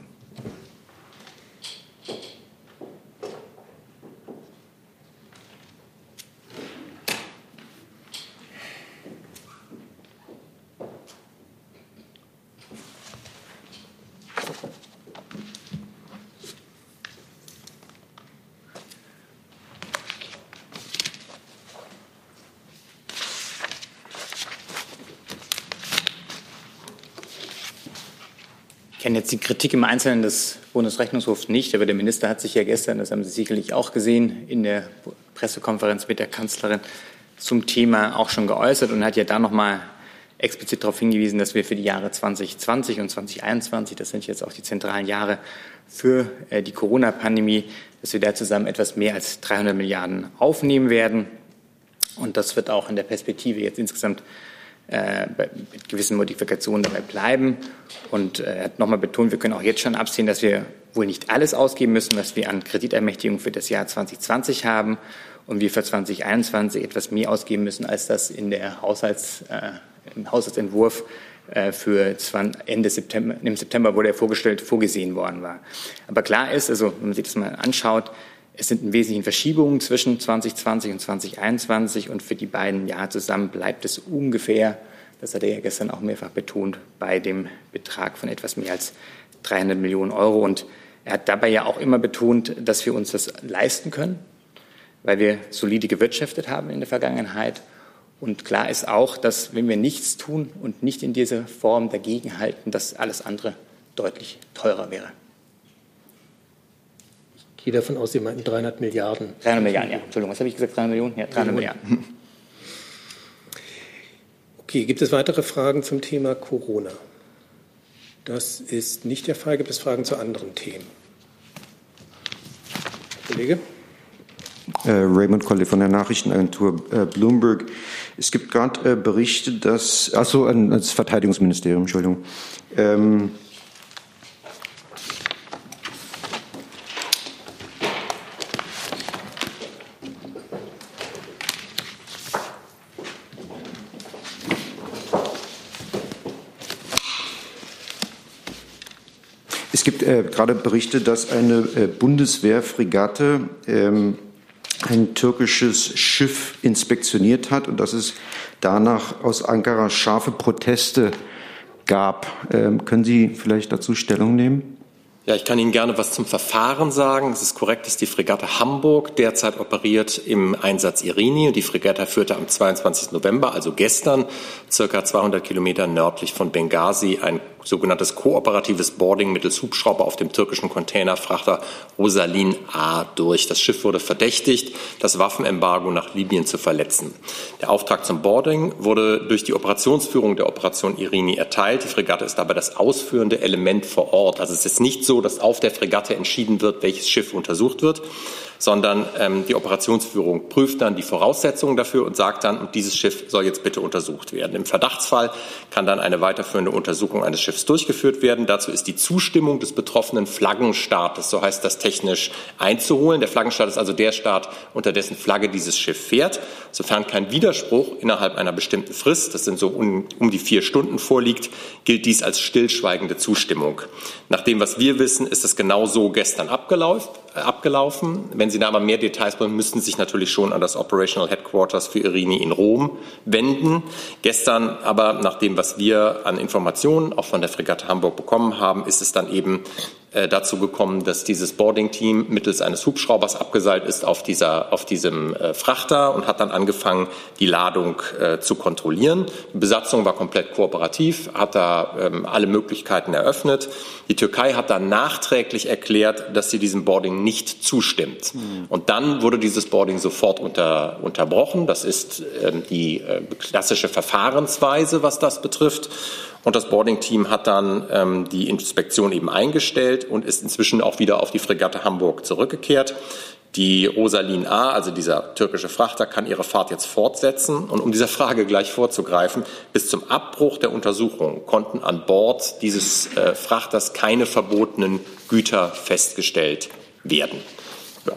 kenne jetzt die Kritik im Einzelnen des Bundesrechnungshofs nicht, aber der Minister hat sich ja gestern, das haben Sie sicherlich auch gesehen, in der Pressekonferenz mit der Kanzlerin zum Thema auch schon geäußert und hat ja da nochmal explizit darauf hingewiesen, dass wir für die Jahre zwanzig zwanzig und zwanzig einundzwanzig, das sind jetzt auch die zentralen Jahre für die Corona-Pandemie, dass wir da zusammen etwas mehr als dreihundert Milliarden aufnehmen werden. Und das wird auch in der Perspektive jetzt insgesamt äh, mit gewissen Modifikationen dabei bleiben. Und er äh, hat nochmal betont, wir können auch jetzt schon absehen, dass wir wohl nicht alles ausgeben müssen, was wir an Kreditermächtigung für das Jahr zwanzig zwanzig haben. Und wir für zwanzig einundzwanzig etwas mehr ausgeben müssen, als das in der Haushalts, äh, im Haushaltsentwurf äh, für Ende September, im September wurde er vorgestellt, vorgesehen worden war. Aber klar ist, also wenn man sich das mal anschaut, es sind im Wesentlichen Verschiebungen zwischen zwanzig zwanzig und zwanzig einundzwanzig und für die beiden Jahre zusammen bleibt es ungefähr, das hat er ja gestern auch mehrfach betont, bei dem Betrag von etwas mehr als dreihundert Millionen Euro. Und er hat dabei ja auch immer betont, dass wir uns das leisten können, weil wir solide gewirtschaftet haben in der Vergangenheit. Und klar ist auch, dass wenn wir nichts tun und nicht in dieser Form dagegenhalten, dass alles andere deutlich teurer wäre. Ich gehe davon aus, Sie meinten dreihundert Milliarden. dreihundert Milliarden, ja. Entschuldigung, was habe ich gesagt? dreihundert Millionen? Ja, dreihundert Milliarden. Okay, gibt es weitere Fragen zum Thema Corona? Das ist nicht der Fall. Gibt es Fragen zu anderen Themen? Kollege? Äh, Raymond Kolle von der Nachrichtenagentur äh, Bloomberg. Es gibt gerade äh, Berichte, dass, achso, an das Verteidigungsministerium, Entschuldigung. Ähm, Es gibt äh, gerade Berichte, dass eine äh, Bundeswehrfregatte ähm, ein türkisches Schiff inspektioniert hat und dass es danach aus Ankara scharfe Proteste gab. Ähm, können Sie vielleicht dazu Stellung nehmen? Ja, ich kann Ihnen gerne was zum Verfahren sagen. Es ist korrekt, dass die Fregatte Hamburg derzeit operiert im Einsatz Irini. Und die Fregatte führte am zweiundzwanzigsten November, also gestern, circa zweihundert Kilometer nördlich von Benghazi, ein sogenanntes kooperatives Boarding mittels Hubschrauber auf dem türkischen Containerfrachter Rosalin A durch. Das Schiff wurde verdächtigt, das Waffenembargo nach Libyen zu verletzen. Der Auftrag zum Boarding wurde durch die Operationsführung der Operation Irini erteilt. Die Fregatte ist dabei das ausführende Element vor Ort. Also es ist nicht so, dass auf der Fregatte entschieden wird, welches Schiff untersucht wird, sondern ähm, die Operationsführung prüft dann die Voraussetzungen dafür und sagt dann, und dieses Schiff soll jetzt bitte untersucht werden. Im Verdachtsfall kann dann eine weiterführende Untersuchung eines Schiffs durchgeführt werden. Dazu ist die Zustimmung des betroffenen Flaggenstaates, so heißt das technisch, einzuholen. Der Flaggenstaat ist also der Staat, unter dessen Flagge dieses Schiff fährt. Sofern kein Widerspruch innerhalb einer bestimmten Frist, das sind so um, um die vier Stunden vorliegt, gilt dies als stillschweigende Zustimmung. Nach dem, was wir wissen, ist es genau so gestern abgelaufen. abgelaufen. Wenn Sie da aber mehr Details wollen, müssten Sie sich natürlich schon an das Operational Headquarters für Irini in Rom wenden. Gestern aber, nach dem, was wir an Informationen auch von der Fregatte Hamburg bekommen haben, ist es dann eben äh, dazu gekommen, dass dieses Boarding-Team mittels eines Hubschraubers abgeseilt ist auf, dieser, auf diesem äh, Frachter und hat dann angefangen, die Ladung äh, zu kontrollieren. Die Besatzung war komplett kooperativ, hat da ähm, alle Möglichkeiten eröffnet. Die Türkei hat dann nachträglich erklärt, dass sie diesem Boarding nicht zustimmt. Mhm. Und dann wurde dieses Boarding sofort unter, unterbrochen. Das ist ähm, die äh, klassische Verfahrensweise, was das betrifft. Und das Boarding-Team hat dann ähm, die Inspektion eben eingestellt und ist inzwischen auch wieder auf die Fregatte Hamburg zurückgekehrt. Die Rosalin A, also dieser türkische Frachter, kann ihre Fahrt jetzt fortsetzen. Und um dieser Frage gleich vorzugreifen, bis zum Abbruch der Untersuchung konnten an Bord dieses äh, Frachters keine verbotenen Güter festgestellt werden. Ja.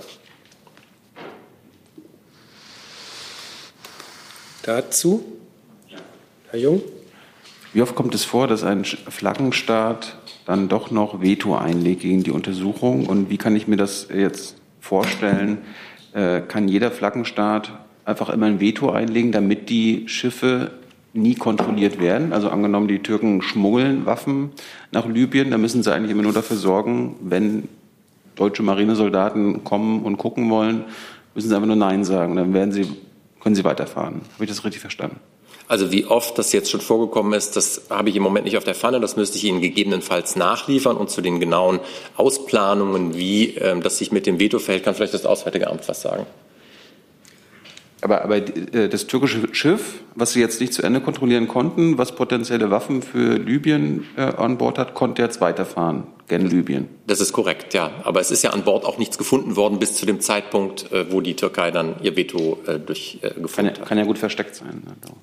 Dazu, Herr Jung. Wie oft kommt es vor, dass ein Flaggenstaat dann doch noch Veto einlegt gegen die Untersuchung? Und wie kann ich mir das jetzt vorstellen? Äh, kann jeder Flaggenstaat einfach immer ein Veto einlegen, damit die Schiffe nie kontrolliert werden? Also angenommen, die Türken schmuggeln Waffen nach Libyen, dann müssen sie eigentlich immer nur dafür sorgen, wenn deutsche Marinesoldaten kommen und gucken wollen, müssen sie einfach nur Nein sagen. Dann werden sie, können sie weiterfahren. Habe ich das richtig verstanden? Also wie oft das jetzt schon vorgekommen ist, das habe ich im Moment nicht auf der Pfanne. Das müsste ich Ihnen gegebenenfalls nachliefern. Und zu den genauen Ausplanungen, wie ähm, das sich mit dem Veto verhält, kann vielleicht das Auswärtige Amt was sagen. Aber, aber äh, das türkische Schiff, was Sie jetzt nicht zu Ende kontrollieren konnten, was potenzielle Waffen für Libyen äh, an Bord hat, konnte jetzt weiterfahren gen Libyen. Das ist korrekt, ja. Aber es ist ja an Bord auch nichts gefunden worden bis zu dem Zeitpunkt, äh, wo die Türkei dann ihr Veto äh, durch, äh, gefunden kann ja, hat. Kann ja gut versteckt sein. Also.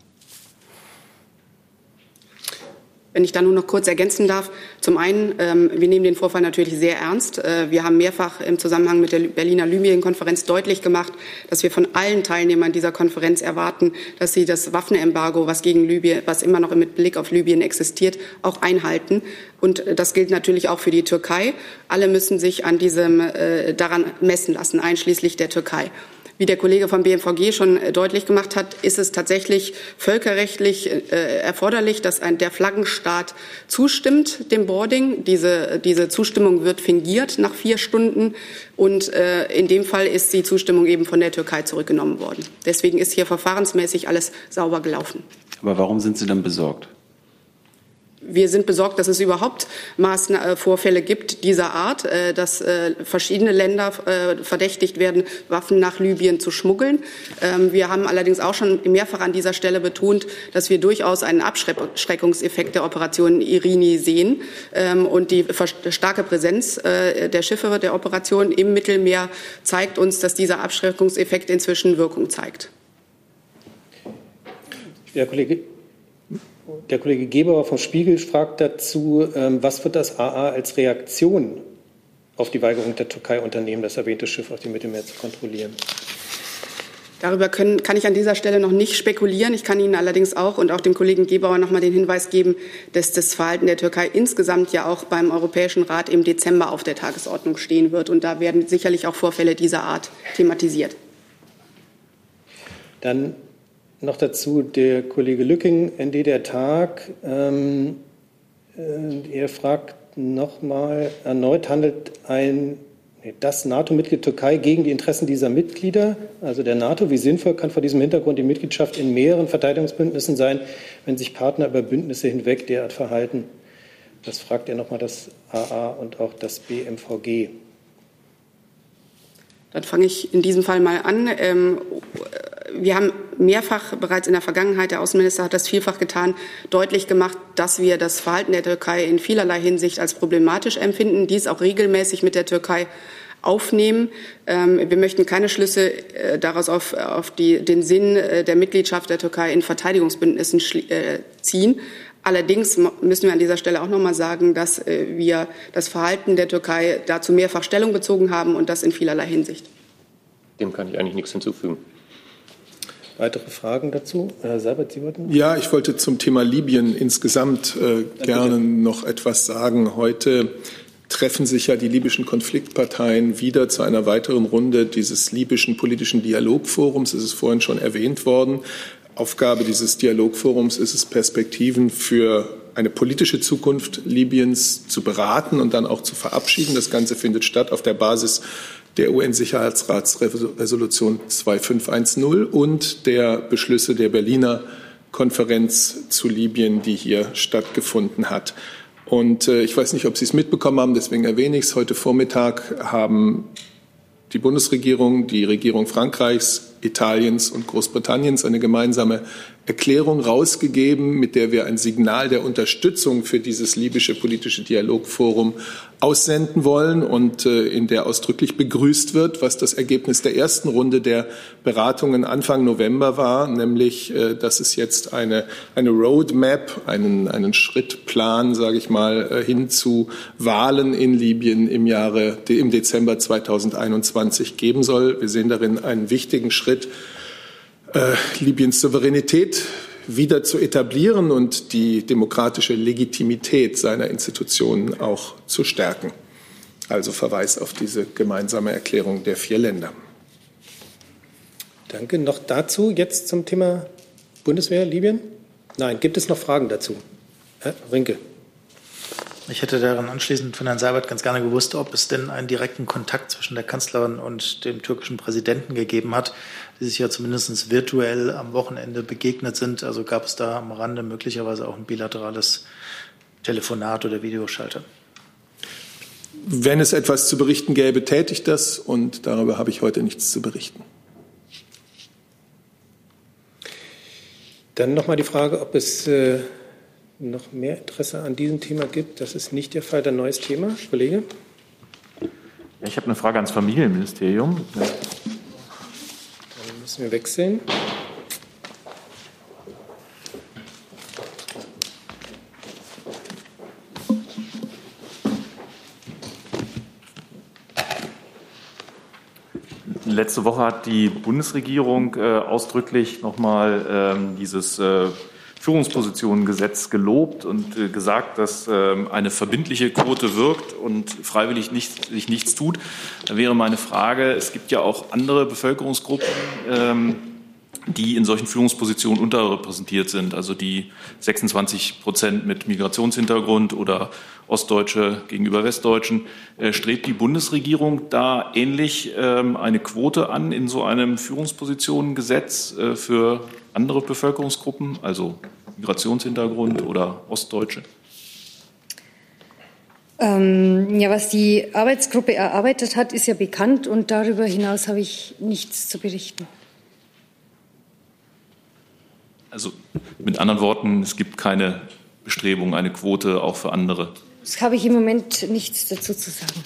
Wenn ich da nur noch kurz ergänzen darf. Zum einen, ähm, wir nehmen den Vorfall natürlich sehr ernst. Äh, wir haben mehrfach im Zusammenhang mit der Berliner Libyen-Konferenz deutlich gemacht, dass wir von allen Teilnehmern dieser Konferenz erwarten, dass sie das Waffenembargo, was gegen Libyen, was immer noch mit Blick auf Libyen existiert, auch einhalten. Und das gilt natürlich auch für die Türkei. Alle müssen sich an diesem, äh, daran messen lassen, einschließlich der Türkei. Wie der Kollege vom B M V G schon deutlich gemacht hat, ist es tatsächlich völkerrechtlich äh, erforderlich, dass ein, der Flaggenstaat zustimmt dem Boarding. Diese, diese Zustimmung wird fingiert nach vier Stunden. Und äh, in dem Fall ist die Zustimmung eben von der Türkei zurückgenommen worden. Deswegen ist hier verfahrensmäßig alles sauber gelaufen. Aber warum sind Sie dann besorgt? Wir sind besorgt, dass es überhaupt Maßnahmen, Vorfälle gibt dieser Art, dass verschiedene Länder verdächtigt werden, Waffen nach Libyen zu schmuggeln. Wir haben allerdings auch schon mehrfach an dieser Stelle betont, dass wir durchaus einen Abschreckungseffekt der Operation Irini sehen. Und die starke Präsenz der Schiffe der Operation im Mittelmeer zeigt uns, dass dieser Abschreckungseffekt inzwischen Wirkung zeigt. Herr Kollege Der Kollege Gebauer vom Spiegel fragt dazu, was wird das A A als Reaktion auf die Weigerung der Türkei unternehmen, das erwähnte Schiff auf dem Mittelmeer zu kontrollieren? Darüber können, kann ich an dieser Stelle noch nicht spekulieren. Ich kann Ihnen allerdings auch und auch dem Kollegen Gebauer noch mal den Hinweis geben, dass das Verhalten der Türkei insgesamt ja auch beim Europäischen Rat im Dezember auf der Tagesordnung stehen wird. Und da werden sicherlich auch Vorfälle dieser Art thematisiert. Dann noch dazu der Kollege Lücking, N D der Tag. Ähm, äh, er fragt nochmal, erneut handelt ein, nee, das NATO-Mitglied Türkei gegen die Interessen dieser Mitglieder, also der NATO. Wie sinnvoll kann vor diesem Hintergrund die Mitgliedschaft in mehreren Verteidigungsbündnissen sein, wenn sich Partner über Bündnisse hinweg derart verhalten? Das fragt er nochmal das A A und auch das B M V G. Dann fange ich in diesem Fall mal an. Ähm, wir haben mehrfach bereits in der Vergangenheit, der Außenminister hat das vielfach getan, deutlich gemacht, dass wir das Verhalten der Türkei in vielerlei Hinsicht als problematisch empfinden, dies auch regelmäßig mit der Türkei aufnehmen. Ähm, wir möchten keine Schlüsse äh, daraus auf, auf die, den Sinn äh, der Mitgliedschaft der Türkei in Verteidigungsbündnissen äh, ziehen. Allerdings müssen wir an dieser Stelle auch noch mal sagen, dass äh, wir das Verhalten der Türkei dazu mehrfach Stellung bezogen haben und das in vielerlei Hinsicht. Dem kann ich eigentlich nichts hinzufügen. Weitere Fragen dazu? Herr Seibert, Sie wollten? Ja, ich wollte zum Thema Libyen insgesamt äh, gerne noch etwas sagen. Heute treffen sich ja die libyschen Konfliktparteien wieder zu einer weiteren Runde dieses libyschen politischen Dialogforums. Es ist vorhin schon erwähnt worden. Aufgabe dieses Dialogforums ist es, Perspektiven für eine politische Zukunft Libyens zu beraten und dann auch zu verabschieden. Das Ganze findet statt auf der Basis der U N-Sicherheitsratsresolution zwei fünf eins null und der Beschlüsse der Berliner Konferenz zu Libyen, die hier stattgefunden hat. Und äh, ich weiß nicht, ob Sie es mitbekommen haben, deswegen erwähne ich es. Heute Vormittag haben die Bundesregierung, die Regierung Frankreichs, Italiens und Großbritanniens eine gemeinsame Erklärung rausgegeben, mit der wir ein Signal der Unterstützung für dieses libysche politische Dialogforum aussenden wollen und äh, in der ausdrücklich begrüßt wird, was das Ergebnis der ersten Runde der Beratungen Anfang November war, nämlich, äh, dass es jetzt eine, eine Roadmap, einen, einen Schrittplan, sage ich mal, äh, hin zu Wahlen in Libyen im Jahre, im Dezember zweitausendeinundzwanzig geben soll. Wir sehen darin einen wichtigen Schritt, Äh, Libyens Souveränität wieder zu etablieren und die demokratische Legitimität seiner Institutionen auch zu stärken. Also Verweis auf diese gemeinsame Erklärung der vier Länder. Danke. Noch dazu jetzt zum Thema Bundeswehr Libyen? Nein, gibt es noch Fragen dazu? Herr Rinke. Ich hätte daran anschließend von Herrn Seibert ganz gerne gewusst, ob es denn einen direkten Kontakt zwischen der Kanzlerin und dem türkischen Präsidenten gegeben hat, die sich ja zumindest virtuell am Wochenende begegnet sind. Also gab es da am Rande möglicherweise auch ein bilaterales Telefonat oder Videoschalter? Wenn es etwas zu berichten gäbe, täte ich das, und darüber habe ich heute nichts zu berichten. Dann noch mal die Frage, ob es äh, noch mehr Interesse an diesem Thema gibt. Das ist nicht der Fall. Dann neues Thema, Kollege. Ja, ich habe eine Frage ans Familienministerium. Ja. Dann müssen wir wechseln. Letzte Woche hat die Bundesregierung äh, ausdrücklich nochmal ähm, dieses äh, Führungspositionengesetz gelobt und äh, gesagt, dass äh, eine verbindliche Quote wirkt und freiwillig nicht, sich nichts tut. Da wäre meine Frage, es gibt ja auch andere Bevölkerungsgruppen, ähm, die in solchen Führungspositionen unterrepräsentiert sind, also die sechsundzwanzig Prozent mit Migrationshintergrund oder Ostdeutsche gegenüber Westdeutschen. Äh, strebt die Bundesregierung da ähnlich ähm, eine Quote an in so einem Führungspositionengesetz äh, für andere Bevölkerungsgruppen, also Migrationshintergrund oder Ostdeutsche? Ähm, ja, was die Arbeitsgruppe erarbeitet hat, ist ja bekannt, und darüber hinaus habe ich nichts zu berichten. Also mit anderen Worten, es gibt keine Bestrebung, eine Quote auch für andere. Das habe ich im Moment nichts dazu zu sagen.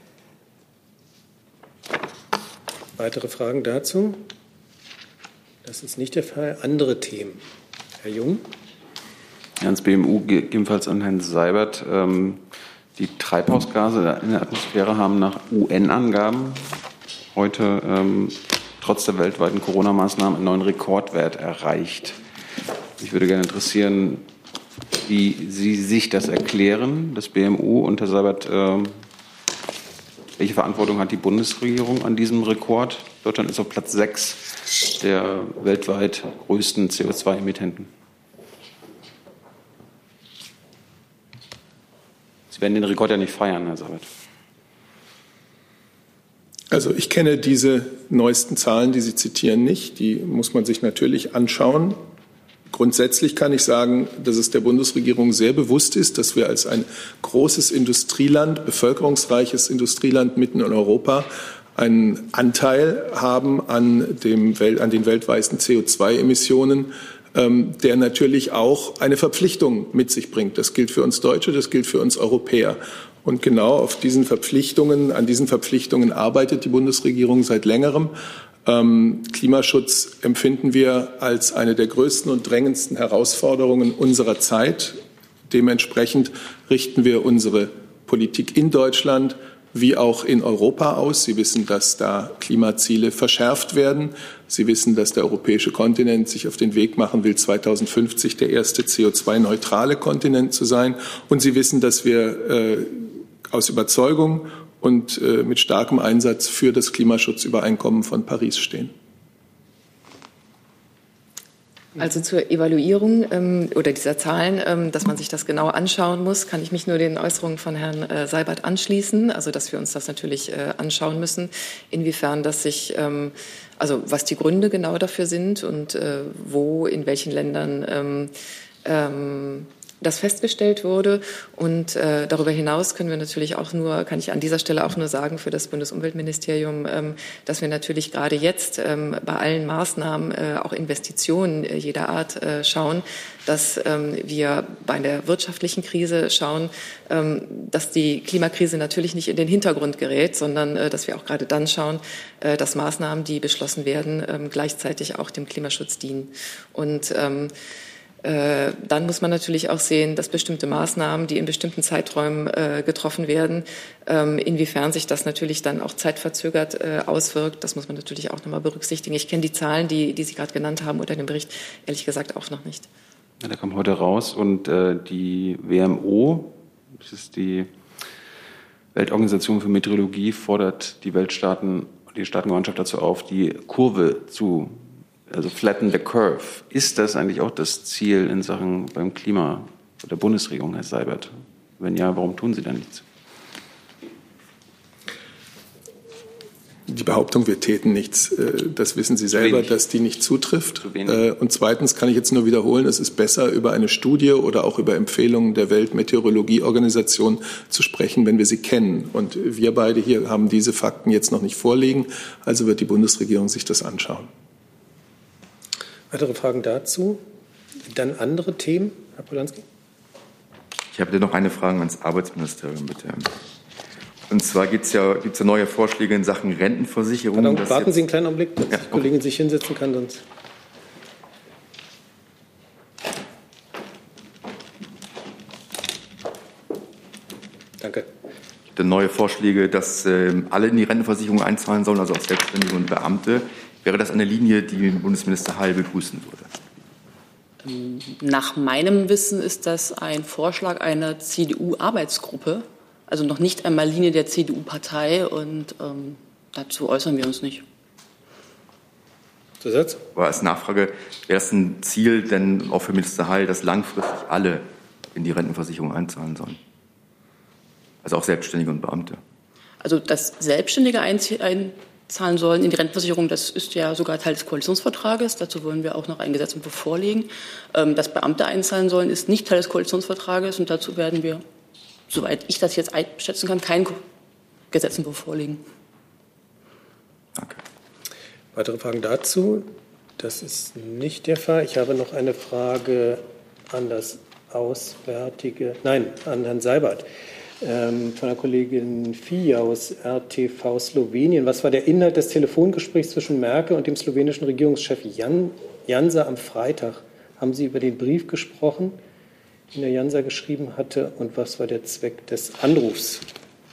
Weitere Fragen dazu? Das ist nicht der Fall. Andere Themen. Herr Jung. Ja, ans B M U, ebenfalls an Herrn Seibert. Ähm, die Treibhausgase in der Atmosphäre haben nach U N-Angaben heute ähm, trotz der weltweiten Corona-Maßnahmen einen neuen Rekordwert erreicht. Mich würde gerne interessieren, wie Sie sich das erklären, das B M U, und Herr Seibert, äh, welche Verantwortung hat die Bundesregierung an diesem Rekord? Deutschland ist auf Platz sechs der weltweit größten C O zwei Emittenten. Sie werden den Rekord ja nicht feiern, Herr Seibert. Also ich kenne diese neuesten Zahlen, die Sie zitieren, nicht. Die muss man sich natürlich anschauen. Grundsätzlich kann ich sagen, dass es der Bundesregierung sehr bewusst ist, dass wir als ein großes Industrieland, bevölkerungsreiches Industrieland mitten in Europa einen Anteil haben an, dem, an den weltweiten C O zwei Emissionen, ähm, der natürlich auch eine Verpflichtung mit sich bringt. Das gilt für uns Deutsche, das gilt für uns Europäer. Und genau auf diesen Verpflichtungen, an diesen Verpflichtungen arbeitet die Bundesregierung seit längerem. Ähm, Klimaschutz empfinden wir als eine der größten und drängendsten Herausforderungen unserer Zeit. Dementsprechend richten wir unsere Politik in Deutschland wie auch in Europa aus. Sie wissen, dass da Klimaziele verschärft werden. Sie wissen, dass der europäische Kontinent sich auf den Weg machen will, zweitausendfünfzig der erste C O zwei neutrale Kontinent zu sein. Und Sie wissen, dass wir äh, aus Überzeugung und äh, mit starkem Einsatz für das Klimaschutzübereinkommen von Paris stehen. Also zur Evaluierung ähm, oder dieser Zahlen, ähm, dass man sich das genau anschauen muss, kann ich mich nur den Äußerungen von Herrn äh, Seibert anschließen. Also dass wir uns das natürlich äh, anschauen müssen, inwiefern das sich, ähm, also was die Gründe genau dafür sind und äh, wo, in welchen Ländern ähm, ähm, das festgestellt wurde. Und äh, darüber hinaus können wir natürlich auch nur, kann ich an dieser Stelle auch nur sagen für das Bundesumweltministerium, ähm, dass wir natürlich gerade jetzt ähm, bei allen Maßnahmen, äh, auch Investitionen äh, jeder Art äh, schauen, dass ähm, wir bei der wirtschaftlichen Krise schauen, ähm, dass die Klimakrise natürlich nicht in den Hintergrund gerät, sondern äh, dass wir auch gerade dann schauen, äh, dass Maßnahmen, die beschlossen werden, ähm, gleichzeitig auch dem Klimaschutz dienen. Und ähm, Äh, dann muss man natürlich auch sehen, dass bestimmte Maßnahmen, die in bestimmten Zeiträumen äh, getroffen werden, ähm, inwiefern sich das natürlich dann auch zeitverzögert äh, auswirkt. Das muss man natürlich auch nochmal berücksichtigen. Ich kenne die Zahlen, die, die Sie gerade genannt haben, unter dem Bericht ehrlich gesagt auch noch nicht. Ja, der kam heute raus, und äh, die W M O, das ist die Weltorganisation für Meteorologie, fordert die Weltstaaten, die Staatengemeinschaft dazu auf, die Kurve zu Also flatten the curve. Ist das eigentlich auch das Ziel in Sachen beim Klima der Bundesregierung, Herr Seibert? Wenn ja, warum tun Sie da nichts? Die Behauptung, wir täten nichts, das wissen Sie selber, dass die nicht zutrifft. Und zweitens kann ich jetzt nur wiederholen, es ist besser, über eine Studie oder auch über Empfehlungen der Weltmeteorologieorganisation zu sprechen, wenn wir sie kennen. Und wir beide hier haben diese Fakten jetzt noch nicht vorliegen, also wird die Bundesregierung sich das anschauen. Weitere Fragen dazu? Dann andere Themen, Herr Polanski? Ich habe noch eine Frage ans Arbeitsministerium, bitte. Und zwar gibt's ja, gibt's ja neue Vorschläge in Sachen Rentenversicherung. Pardon, warten Sie einen kleinen Augenblick, dass ja, die Kollegin sich hinsetzen kann, sonst. Danke. Es gibt neue Vorschläge, dass äh, alle in die Rentenversicherung einzahlen sollen, also auch Selbstständige und Beamte. Wäre das eine Linie, die Bundesminister Heil begrüßen würde? Nach meinem Wissen ist das ein Vorschlag einer C D U-Arbeitsgruppe. Also noch nicht einmal Linie der C D U-Partei, und ähm, dazu äußern wir uns nicht. Zusatz? Aber als Nachfrage, wäre das ein Ziel denn auch für Minister Heil, dass langfristig alle in die Rentenversicherung einzahlen sollen? Also auch Selbstständige und Beamte? Also dass Selbstständige einzahlen sollen in die Rentenversicherung, das ist ja sogar Teil des Koalitionsvertrages. Dazu wollen wir auch noch ein Gesetzentwurf vorlegen. Ähm, dass Beamte einzahlen sollen, ist nicht Teil des Koalitionsvertrages, und dazu werden wir, soweit ich das jetzt einschätzen kann, keinen Gesetzentwurf vorlegen. Danke. Weitere Fragen dazu? Das ist nicht der Fall. Ich habe noch eine Frage an das Auswärtige, nein, an Herrn Seibert ähm, von der Kollegin Fie aus R T V Slowenien. Was war der Inhalt des Telefongesprächs zwischen Merkel und dem slowenischen Regierungschef Jan, Janša am Freitag? Haben Sie über den Brief gesprochen, den der Janša geschrieben hatte, und was war der Zweck des Anrufs?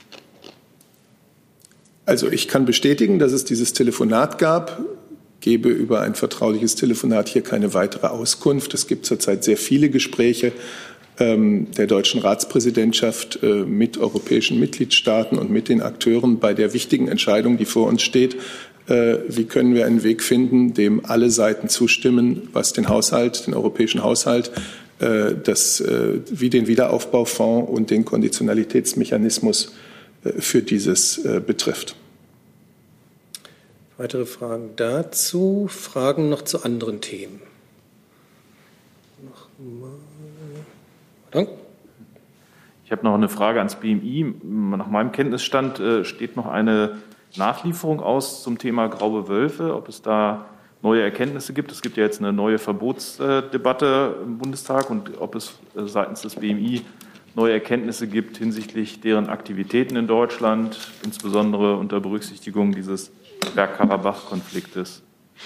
Also ich kann bestätigen, dass es dieses Telefonat gab, gebe über ein vertrauliches Telefonat hier keine weitere Auskunft. Es gibt zurzeit sehr viele Gespräche ähm, der deutschen Ratspräsidentschaft äh, mit europäischen Mitgliedstaaten und mit den Akteuren bei der wichtigen Entscheidung, die vor uns steht. Äh, wie können wir einen Weg finden, dem alle Seiten zustimmen, was den Haushalt, den europäischen Haushalt, äh, das, äh, wie den Wiederaufbaufonds und den Konditionalitätsmechanismus äh, für dieses äh, betrifft. Weitere Fragen dazu? Fragen noch zu anderen Themen? Pardon? Ich habe noch eine Frage ans B M I. Nach meinem Kenntnisstand äh, steht noch eine Nachlieferung aus zum Thema graue Wölfe, ob es da neue Erkenntnisse gibt. Es gibt ja jetzt eine neue Verbotsdebatte im Bundestag, und ob es äh, seitens des B M I neue Erkenntnisse gibt hinsichtlich deren Aktivitäten in Deutschland, insbesondere unter Berücksichtigung dieses Bergkarabach-Konfliktes.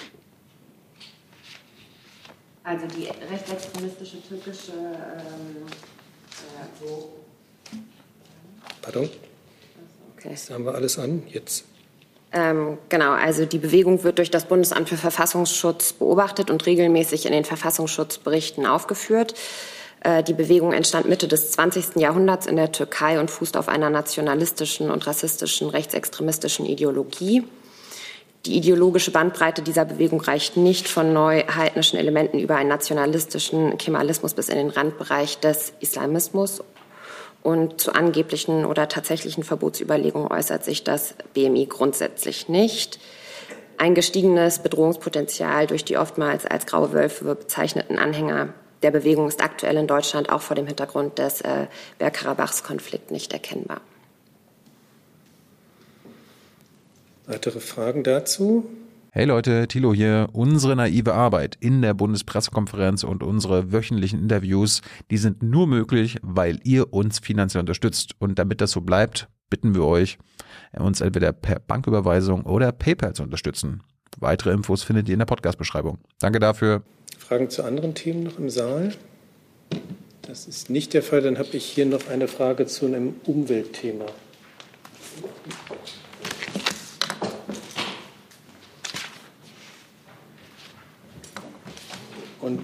Also die rechtsextremistische türkische ähm, äh, so. Pardon? Okay. Das haben wir alles an. Jetzt. Ähm, genau, also die Bewegung wird durch das Bundesamt für Verfassungsschutz beobachtet und regelmäßig in den Verfassungsschutzberichten aufgeführt. Äh, die Bewegung entstand Mitte des zwanzigsten Jahrhunderts in der Türkei und fußt auf einer nationalistischen und rassistischen, rechtsextremistischen Ideologie. Die ideologische Bandbreite dieser Bewegung reicht nicht von neu heidnischen Elementen über einen nationalistischen Kemalismus bis in den Randbereich des Islamismus. Und zu angeblichen oder tatsächlichen Verbotsüberlegungen äußert sich das B M I grundsätzlich nicht. Ein gestiegenes Bedrohungspotenzial durch die oftmals als graue Wölfe bezeichneten Anhänger der Bewegung ist aktuell in Deutschland auch vor dem Hintergrund des äh, Bergkarabachs-Konflikts nicht erkennbar. Weitere Fragen dazu? Hey Leute, Thilo hier. Unsere naive Arbeit in der Bundespressekonferenz und unsere wöchentlichen Interviews, die sind nur möglich, weil ihr uns finanziell unterstützt. Und damit das so bleibt, bitten wir euch, uns entweder per Banküberweisung oder PayPal zu unterstützen. Weitere Infos findet ihr in der Podcast-Beschreibung. Danke dafür. Fragen zu anderen Themen noch im Saal? Das ist nicht der Fall. Dann habe ich hier noch eine Frage zu einem Umweltthema. Und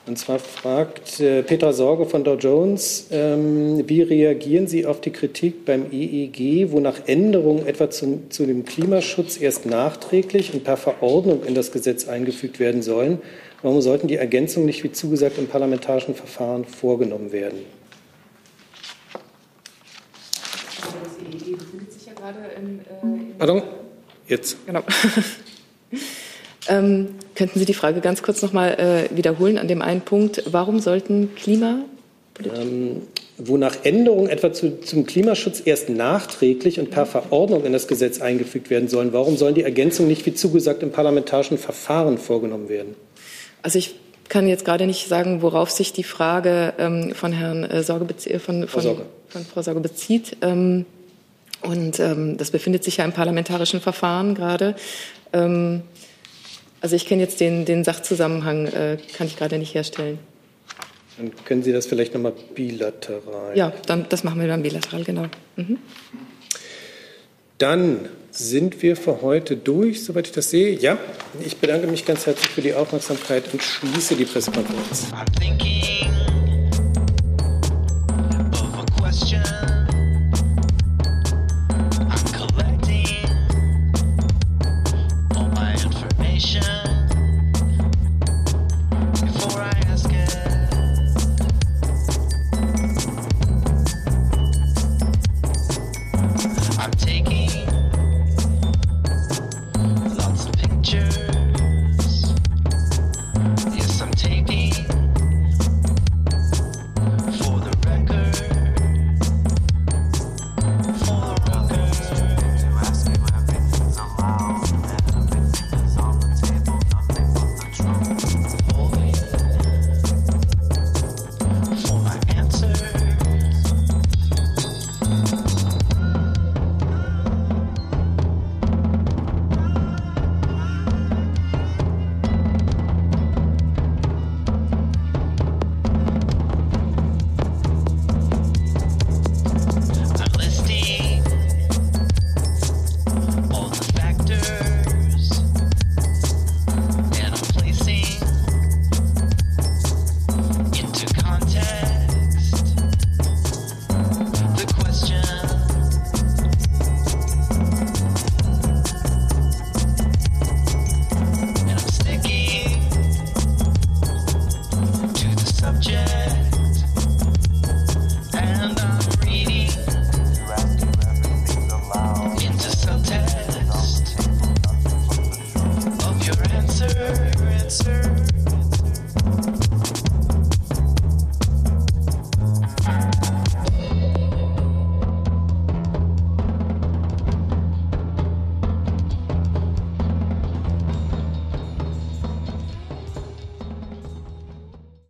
Und zwar fragt äh, Petra Sorge von Dow Jones, ähm, wie reagieren Sie auf die Kritik beim E E G, wonach Änderungen etwa zu, zu dem Klimaschutz erst nachträglich und per Verordnung in das Gesetz eingefügt werden sollen? Warum sollten die Ergänzungen nicht, wie zugesagt, im parlamentarischen Verfahren vorgenommen werden? Das E E G befindet sich ja gerade im... Äh, Pardon? Jetzt. Genau. ähm, könnten Sie die Frage ganz kurz noch mal äh, wiederholen an dem einen Punkt? Warum sollten Klima... Ähm, wonach Änderungen etwa zu, zum Klimaschutz erst nachträglich und per Verordnung in das Gesetz eingefügt werden sollen? Warum sollen die Ergänzungen nicht, wie zugesagt, im parlamentarischen Verfahren vorgenommen werden? Also ich kann jetzt gerade nicht sagen, worauf sich die Frage ähm, von Herrn äh, Sorge bezie- von, von, Sorge. von Frau Sorge bezieht. Ähm, und ähm, das befindet sich ja im parlamentarischen Verfahren gerade. Ähm, also ich kenne jetzt den, den Sachzusammenhang, äh, kann ich gerade nicht herstellen. Dann können Sie das vielleicht nochmal bilateral. Ja, dann, das machen wir dann bilateral, genau. Mhm. Dann sind wir für heute durch, soweit ich das sehe. Ja, ich bedanke mich ganz herzlich für die Aufmerksamkeit und schließe die Pressekonferenz. I'm collecting all my information.